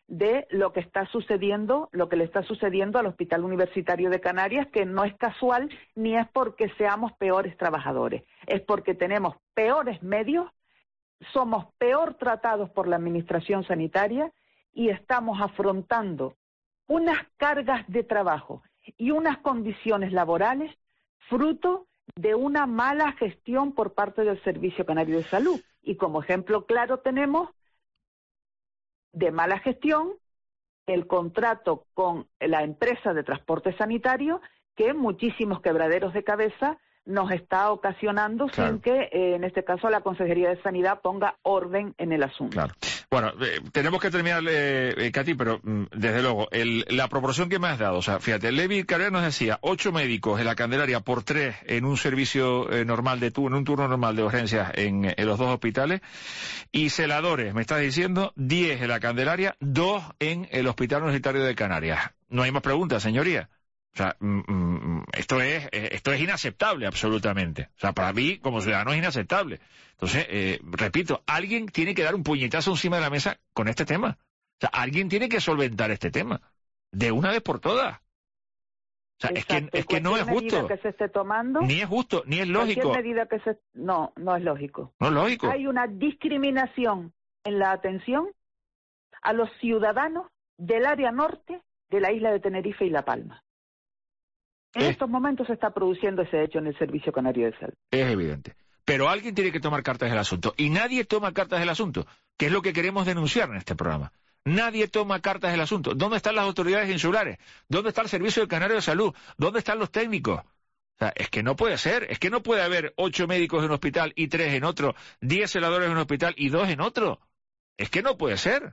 de lo que está sucediendo, lo que le está sucediendo al Hospital Universitario de Canarias, que no es casual ni es porque seamos peores trabajadores, es porque tenemos peores medios, somos peor tratados por la administración sanitaria y estamos afrontando unas cargas de trabajo y unas condiciones laborales fruto de una mala gestión por parte del Servicio Canario de Salud. Y como ejemplo claro tenemos de mala gestión el contrato con la empresa de transporte sanitario, que muchísimos quebraderos de cabeza nos está ocasionando sin que, en este caso, la Consejería de Sanidad ponga orden en el asunto. Claro. Bueno, tenemos que terminar, Katy, pero desde luego, la proporción que me has dado, o sea, fíjate, Levi Carrera nos decía 8 médicos en la Candelaria por 3 en un servicio normal en un turno normal de urgencias en los 2 hospitales, y celadores, me estás diciendo, 10 en la Candelaria, 2 en el Hospital Universitario de Canarias. No hay más preguntas, señoría. O sea, esto es inaceptable absolutamente. O sea, para mí, como ciudadano, es inaceptable. Entonces, repito, alguien tiene que dar un puñetazo encima de la mesa con este tema. O sea, alguien tiene que solventar este tema. De una vez por todas. O sea, es que no es justo. Que se esté tomando, ni es justo, ni es lógico. No es lógico. No es lógico. Hay una discriminación en la atención a los ciudadanos del área norte de la isla de Tenerife y La Palma. En estos momentos se está produciendo ese hecho en el Servicio Canario de Salud. Es evidente. Pero alguien tiene que tomar cartas del asunto. Y nadie toma cartas del asunto, que es lo que queremos denunciar en este programa. Nadie toma cartas del asunto. ¿Dónde están las autoridades insulares? ¿Dónde está el Servicio del Canario de Salud? ¿Dónde están los técnicos? O sea, es que no puede ser. Es que no puede haber 8 médicos en un hospital y 3 en otro, 10 celadores en un hospital y 2 en otro. Es que no puede ser.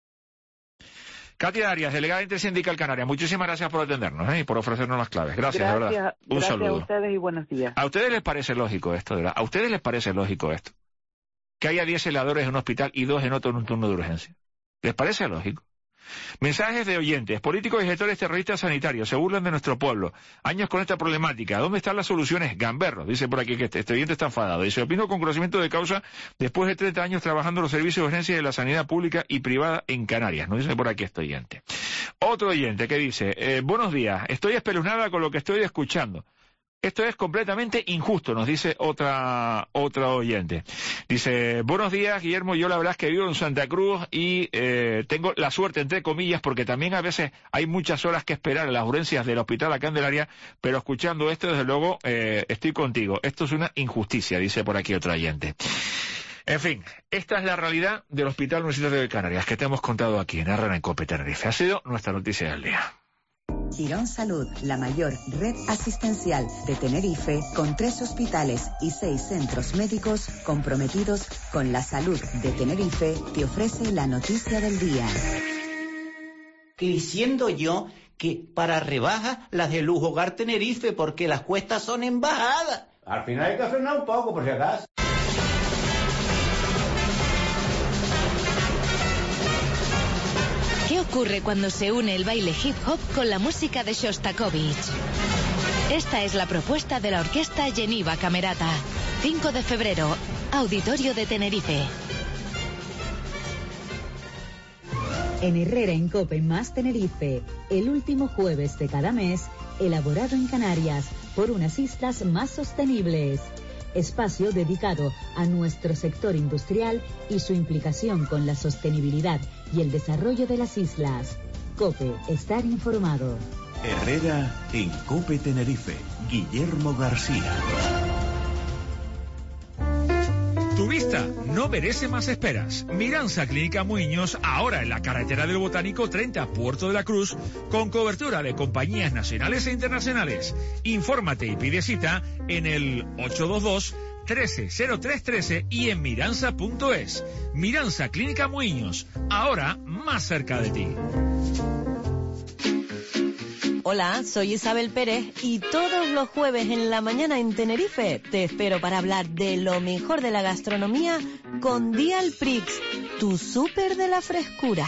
Katy Arias, delegada intersindical Canaria, muchísimas gracias por atendernos y por ofrecernos las claves. Gracias, de verdad. Un saludo. Gracias a ustedes y buenos días. ¿A ustedes les parece lógico esto, de verdad? ¿A ustedes les parece lógico esto? Que haya 10 celadores en un hospital y 2 en otro en un turno de urgencia. ¿Les parece lógico? Mensajes de oyentes. Políticos y gestores terroristas sanitarios se burlan de nuestro pueblo. Años con esta problemática. ¿Dónde están las soluciones? Gamberros. Dice por aquí que este oyente está enfadado. Dice, opino con conocimiento de causa después de 30 años trabajando en los servicios de urgencia de la sanidad pública y privada en Canarias. No dice por aquí este oyente. Otro oyente que dice, buenos días. Estoy espeluznada con lo que estoy escuchando. Esto es completamente injusto, nos dice otra oyente. Dice, buenos días, Guillermo, yo la verdad es que vivo en Santa Cruz y tengo la suerte, entre comillas, porque también a veces hay muchas horas que esperar en las urgencias del Hospital La Candelaria, pero escuchando esto, desde luego, estoy contigo. Esto es una injusticia, dice por aquí otro oyente. En fin, esta es la realidad del Hospital Universitario de Canarias que te hemos contado aquí en Herrera en COPE Tenerife. Ha sido nuestra noticia del día. Quirón Salud, la mayor red asistencial de Tenerife, con 3 hospitales y 6 centros médicos comprometidos con la salud de Tenerife, te ofrece la noticia del día. Diciendo yo que para rebajas las de Lujo Hogar Tenerife, porque las cuestas son en bajada. Al final hay que frenar un poco, por si acaso. ¿Qué ocurre cuando se une el baile hip hop con la música de Shostakovich? Esta es la propuesta de la orquesta Geneva Camerata. 5 de febrero, Auditorio de Tenerife. En Herrera en COPE más Tenerife, el último jueves de cada mes, elaborado en Canarias por unas islas más sostenibles. Espacio dedicado a nuestro sector industrial y su implicación con la sostenibilidad y el desarrollo de las islas. COPE, estar informado. Herrera en COPE Tenerife. Guillermo García. Tu vista no merece más esperas. Miranza Clínica Muñoz, ahora en la carretera del Botánico 30, Puerto de la Cruz, con cobertura de compañías nacionales e internacionales. Infórmate y pide cita en el 822-130313 y en miranza.es. Miranza Clínica Muñoz, ahora más cerca de ti. Hola, soy Isabel Pérez y todos los jueves en la mañana en Tenerife te espero para hablar de lo mejor de la gastronomía con Dial Prix, tu súper de la frescura.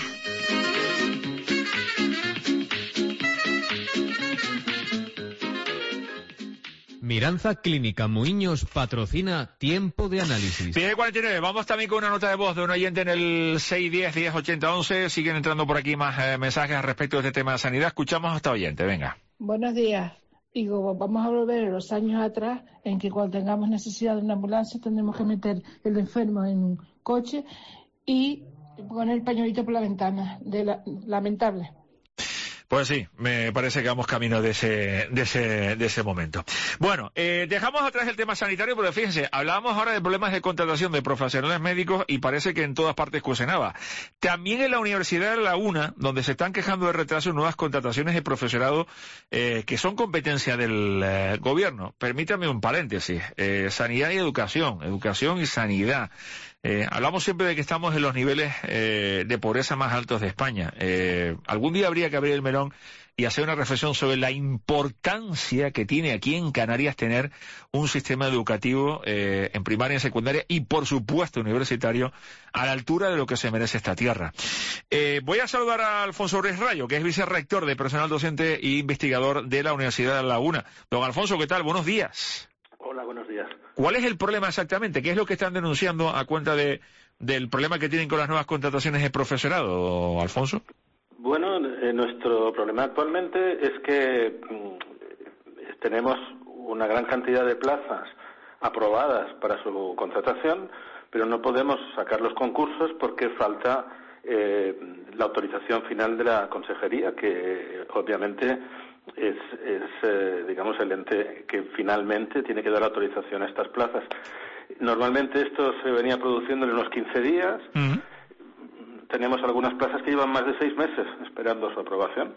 Admiranza Clínica Muiños patrocina Tiempo de Análisis. 10:49, vamos también con una nota de voz de un oyente en el 610-1080-11. Siguen entrando por aquí más mensajes al respecto de este tema de sanidad. Escuchamos a esta oyente, venga. Buenos días. Digo, vamos a volver a los años atrás en que cuando tengamos necesidad de una ambulancia tendremos que meter el enfermo en un coche y poner el pañuelito por la ventana. Lamentable. Pues sí, me parece que vamos camino de ese momento. Bueno, dejamos atrás el tema sanitario, porque fíjense, hablábamos ahora de problemas de contratación de profesionales médicos y parece que en todas partes cuestionaba. También en la Universidad de la UNA, donde se están quejando de retraso en nuevas contrataciones de profesorado que son competencia del gobierno. Permítame un paréntesis. Sanidad y educación y sanidad. Hablamos siempre de que estamos en los niveles de pobreza más altos de España. Algún día habría que abrir el melón y hacer una reflexión sobre la importancia que tiene aquí en Canarias tener un sistema educativo en primaria y en secundaria y, por supuesto, universitario a la altura de lo que se merece esta tierra. Voy a saludar a Alfonso Ruiz Rayo, que es vicerrector de personal docente e investigador de la Universidad de la UNA. Don Alfonso, ¿qué tal? Buenos días. Hola, buenos días. ¿Cuál es el problema exactamente? ¿Qué es lo que están denunciando a cuenta del problema que tienen con las nuevas contrataciones de profesorado, Alfonso? Bueno, nuestro problema actualmente es que tenemos una gran cantidad de plazas aprobadas para su contratación, pero no podemos sacar los concursos porque falta la autorización final de la consejería, que obviamente es digamos, el ente que finalmente tiene que dar autorización a estas plazas. Normalmente esto se venía produciendo en unos 15 días. Tenemos algunas plazas que llevan más de 6 meses esperando su aprobación.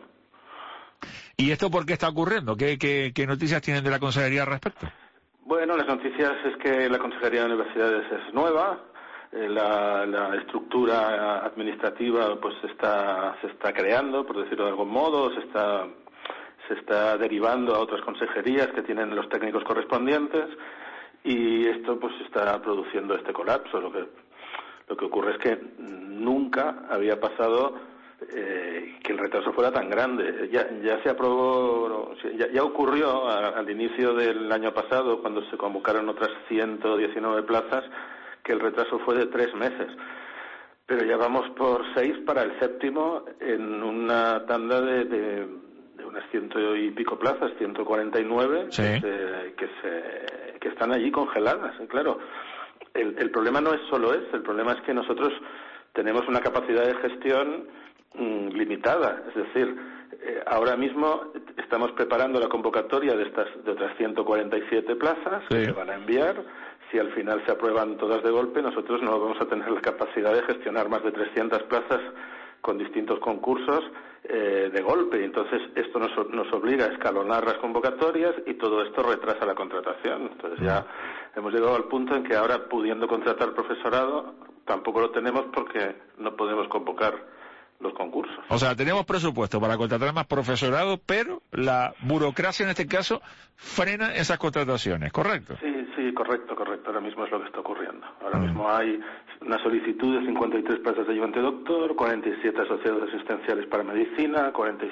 ¿Y esto por qué está ocurriendo? ¿Qué noticias tienen de la consejería al respecto? Bueno, las noticias es que la consejería de universidades es nueva. La estructura administrativa pues se está creando, por decirlo de algún modo, se está derivando a otras consejerías que tienen los técnicos correspondientes, y esto pues está produciendo este colapso. Lo que ocurre es que nunca había pasado que el retraso fuera tan grande. Ya se aprobó, ya ocurrió al inicio del año pasado, cuando se convocaron otras 119 plazas, que el retraso fue de 3 meses. Pero ya vamos por 6 para el séptimo, en una tanda de unas 100 y pico plazas, 149, sí, que están allí congeladas. Y claro, el problema no es solo ese, el problema es que nosotros tenemos una capacidad de gestión limitada. Es decir, ahora mismo estamos preparando la convocatoria de otras 147 plazas, sí, que se van a enviar. Si al final se aprueban todas de golpe, nosotros no vamos a tener la capacidad de gestionar más de 300 plazas con distintos concursos de golpe. Entonces esto nos obliga a escalonar las convocatorias y todo esto retrasa la contratación. Entonces ya hemos llegado al punto en que ahora, pudiendo contratar profesorado, tampoco lo tenemos porque no podemos convocar los concursos. O sea, tenemos presupuesto para contratar más profesorado, pero la burocracia en este caso frena esas contrataciones, ¿correcto? Sí, correcto. Ahora mismo es lo que está ocurriendo. Ahora mismo hay una solicitud de 53 plazas de ayudante doctor, 47 asociados asistenciales para medicina,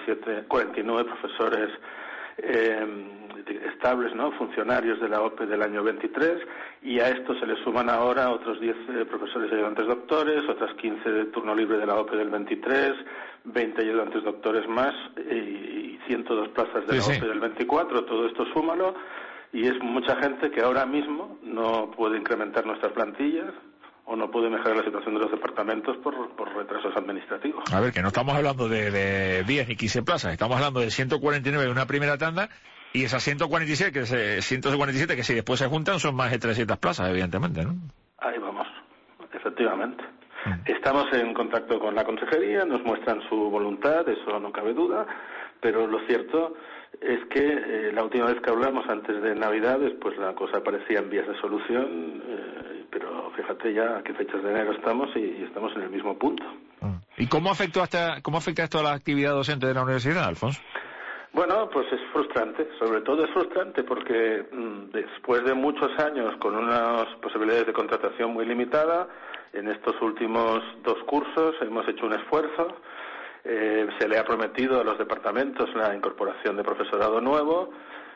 49 profesores estables, ¿no?, funcionarios de la OPE del año 23, y a esto se le suman ahora otros 10 profesores y ayudantes doctores, otras 15 de turno libre de la OPE del 23, 20 ayudantes doctores más y 102 plazas de la OPE del 24. Todo esto súmalo y es mucha gente que ahora mismo no puede incrementar nuestras plantillas o no puede mejorar la situación de los departamentos por retrasos administrativos. A ver, que no estamos hablando de 10 ni 15 plazas, estamos hablando de 149 de una primera tanda, y esas 147 que si después se juntan son más de 300 plazas, evidentemente, ¿no? Ahí vamos, efectivamente. Estamos en contacto con la consejería, nos muestran su voluntad, eso no cabe duda, pero lo cierto es que la última vez que hablamos, antes de Navidades, pues la cosa parecía en vías de solución, pero fíjate ya a qué fechas de enero estamos y estamos en el mismo punto. ¿Y cómo afecta esto a la actividad docente de la universidad, Alfonso? Bueno, pues es frustrante, sobre todo es frustrante porque después de muchos años con unas posibilidades de contratación muy limitada, en estos últimos 2 cursos hemos hecho un esfuerzo, se le ha prometido a los departamentos la incorporación de profesorado nuevo,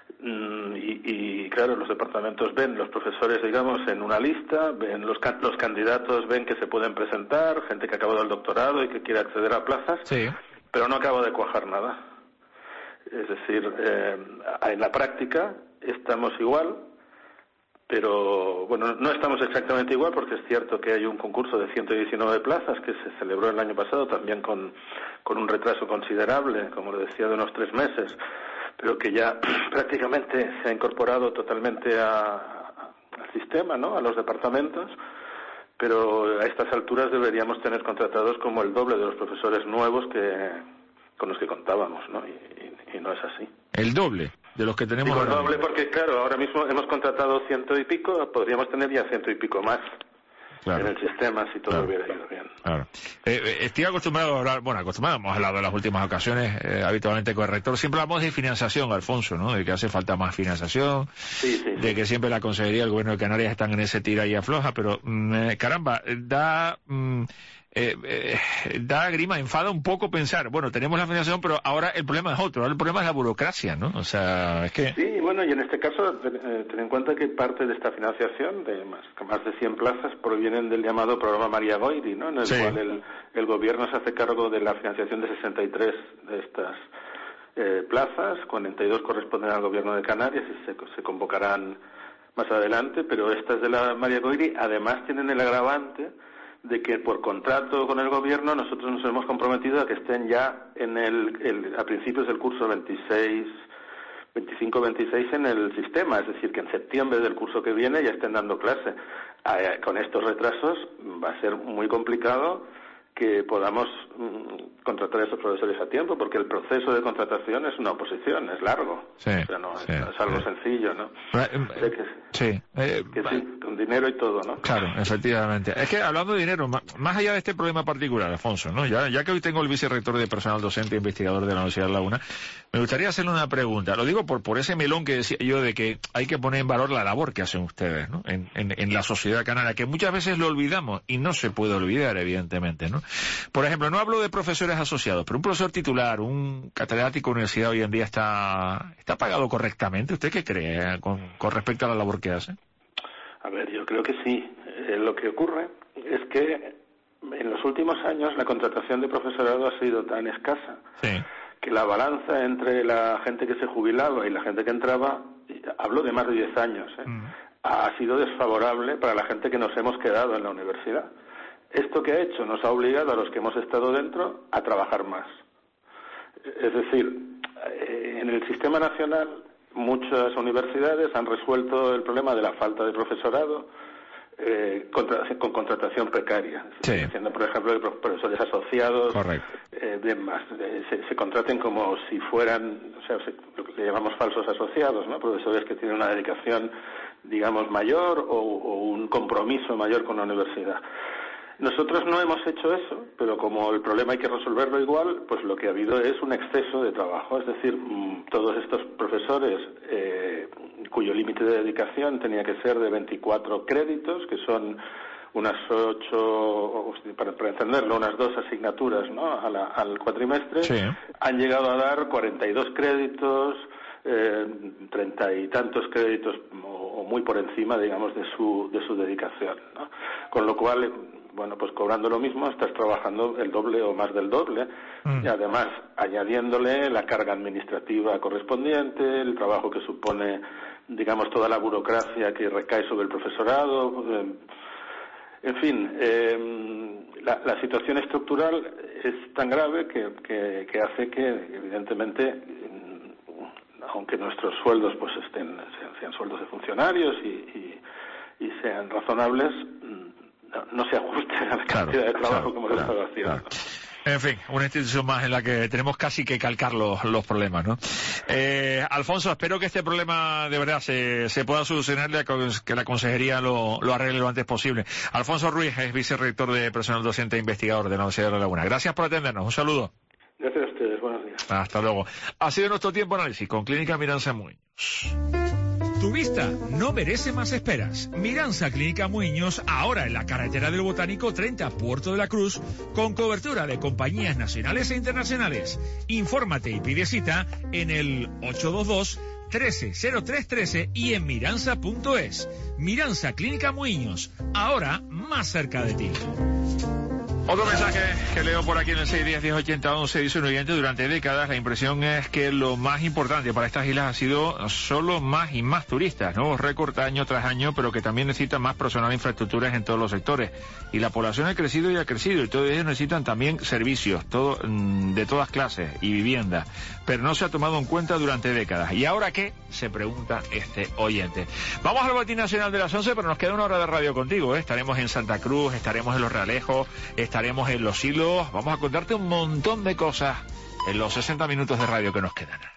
Y claro, los departamentos ven los profesores, digamos, en una lista, ven los candidatos ven que se pueden presentar, gente que ha acabado el doctorado y que quiere acceder a plazas, pero no acaba de cuajar nada. Es decir, en la práctica estamos igual, pero bueno, no estamos exactamente igual, porque es cierto que hay un concurso de 119 plazas que se celebró el año pasado, también con un retraso considerable, como le decía, de unos 3 meses, pero que ya prácticamente se ha incorporado totalmente al sistema, ¿no?, a los departamentos, pero a estas alturas deberíamos tener contratados como el doble de los profesores nuevos con los que contábamos, ¿no? Y no es así. El doble de los que tenemos. Digo ahora doble porque, claro, ahora mismo hemos contratado 100 y pico, podríamos tener ya 100 y pico más en el sistema si todo hubiera ido bien. Claro. Estoy acostumbrado a hablar, hemos hablado en las últimas ocasiones, habitualmente con el rector, siempre hablamos de financiación, Alfonso, ¿no?, de que hace falta más financiación, de que siempre la Consejería y el Gobierno de Canarias están en ese tira y afloja, pero caramba, da grima, enfada un poco pensar, bueno, tenemos la financiación, pero ahora el problema es otro, ahora el problema es la burocracia, ¿no? O sea, es que... Sí, bueno, y en este caso, ten en cuenta que parte de esta financiación, de más de 100 plazas, provienen del llamado programa María Goyri, ¿no?, en el cual el gobierno se hace cargo de la financiación de 63 de estas plazas, 42 corresponden al gobierno de Canarias y se convocarán más adelante, pero estas de la María Goyri además tienen el agravante de que por contrato con el gobierno nosotros nos hemos comprometido a que estén ya a principios del curso 25-26 en el sistema, es decir, que en septiembre del curso que viene ya estén dando clase. Con estos retrasos va a ser muy complicado que podamos contratar a esos profesores a tiempo, porque el proceso de contratación es una oposición, es largo, o sea, no es algo sencillo, ¿no? Con dinero y todo, ¿no? Claro, efectivamente. Es que hablando de dinero, más allá de este problema particular, Alfonso, ¿no?, ya que hoy tengo el vicerrector de personal docente e investigador de la Universidad de La Laguna, me gustaría hacerle una pregunta. Lo digo por ese melón que decía yo de que hay que poner en valor la labor que hacen ustedes, ¿no?, en la sociedad canaria, que muchas veces lo olvidamos y no se puede olvidar, evidentemente, ¿no? Por ejemplo, no hablo de profesores asociados, pero un profesor titular, un catedrático de universidad hoy en día está pagado correctamente. ¿Usted qué cree con respecto a la labor que hace? A ver, yo creo que sí. Lo que ocurre es que en los últimos años la contratación de profesorado ha sido tan escasa que la balanza entre la gente que se jubilaba y la gente que entraba, hablo de más de 10 años, ha sido desfavorable para la gente que nos hemos quedado en la universidad. Esto que ha hecho nos ha obligado a los que hemos estado dentro a trabajar más. Es decir, en el sistema nacional muchas universidades han resuelto el problema de la falta de profesorado con contratación precaria. Haciendo, por ejemplo, profesores asociados, se contraten como si fueran, o sea, lo que le llamamos falsos asociados, ¿no?, profesores que tienen una dedicación, digamos, mayor o un compromiso mayor con la universidad. Nosotros no hemos hecho eso, pero como el problema hay que resolverlo igual, pues lo que ha habido es un exceso de trabajo. Es decir, todos estos profesores cuyo límite de dedicación tenía que ser de 24 créditos, que son unas 8, para entenderlo, unas 2 asignaturas, ¿no?, al cuatrimestre, han llegado a dar 42 créditos, 30 y tantos créditos o muy por encima, digamos, de su dedicación, ¿no? Con lo cual, bueno, pues cobrando lo mismo estás trabajando el doble o más del doble, y además añadiéndole la carga administrativa correspondiente, el trabajo que supone, digamos, toda la burocracia que recae sobre el profesorado. En fin, la situación estructural es tan grave que hace que, evidentemente, aunque nuestros sueldos pues sean sueldos de funcionarios y sean razonables, no se ajusten a la cantidad de trabajo como lo estaba haciendo. En fin, una institución más en la que tenemos casi que calcar los problemas, ¿no? Alfonso, espero que este problema de verdad se pueda solucionar, que la Consejería lo arregle lo antes posible. Alfonso Ruiz es vicerrector de personal docente e investigador de la Universidad de La Laguna. Gracias por atendernos. Un saludo. Gracias a ustedes. Buenos días. Hasta luego. Ha sido nuestro tiempo análisis con Clínica Miranza Muñoz. Tu vista no merece más esperas. Miranza Clínica Muñoz, ahora en la carretera del Botánico 30, Puerto de la Cruz, con cobertura de compañías nacionales e internacionales. Infórmate y pide cita en el 822 130313 y en miranza.es. Miranza Clínica Muiños, ahora más cerca de ti. Otro mensaje que leo por aquí en el 610-1080-11 dice un oyente: durante décadas la impresión es que lo más importante para estas islas ha sido solo más y más turistas, nuevos récords año tras año, pero que también necesitan más personal e infraestructuras en todos los sectores. Y la población ha crecido y todos ellos necesitan también servicios, de todas clases y vivienda, pero no se ha tomado en cuenta durante décadas. ¿Y ahora qué? Se pregunta este oyente. Vamos al boletín nacional de las 11, pero nos queda una hora de radio contigo, ¿eh? Estaremos en Santa Cruz, estaremos en Los Realejos, estaremos en Los Silos, vamos a contarte un montón de cosas en los 60 minutos de radio que nos quedan.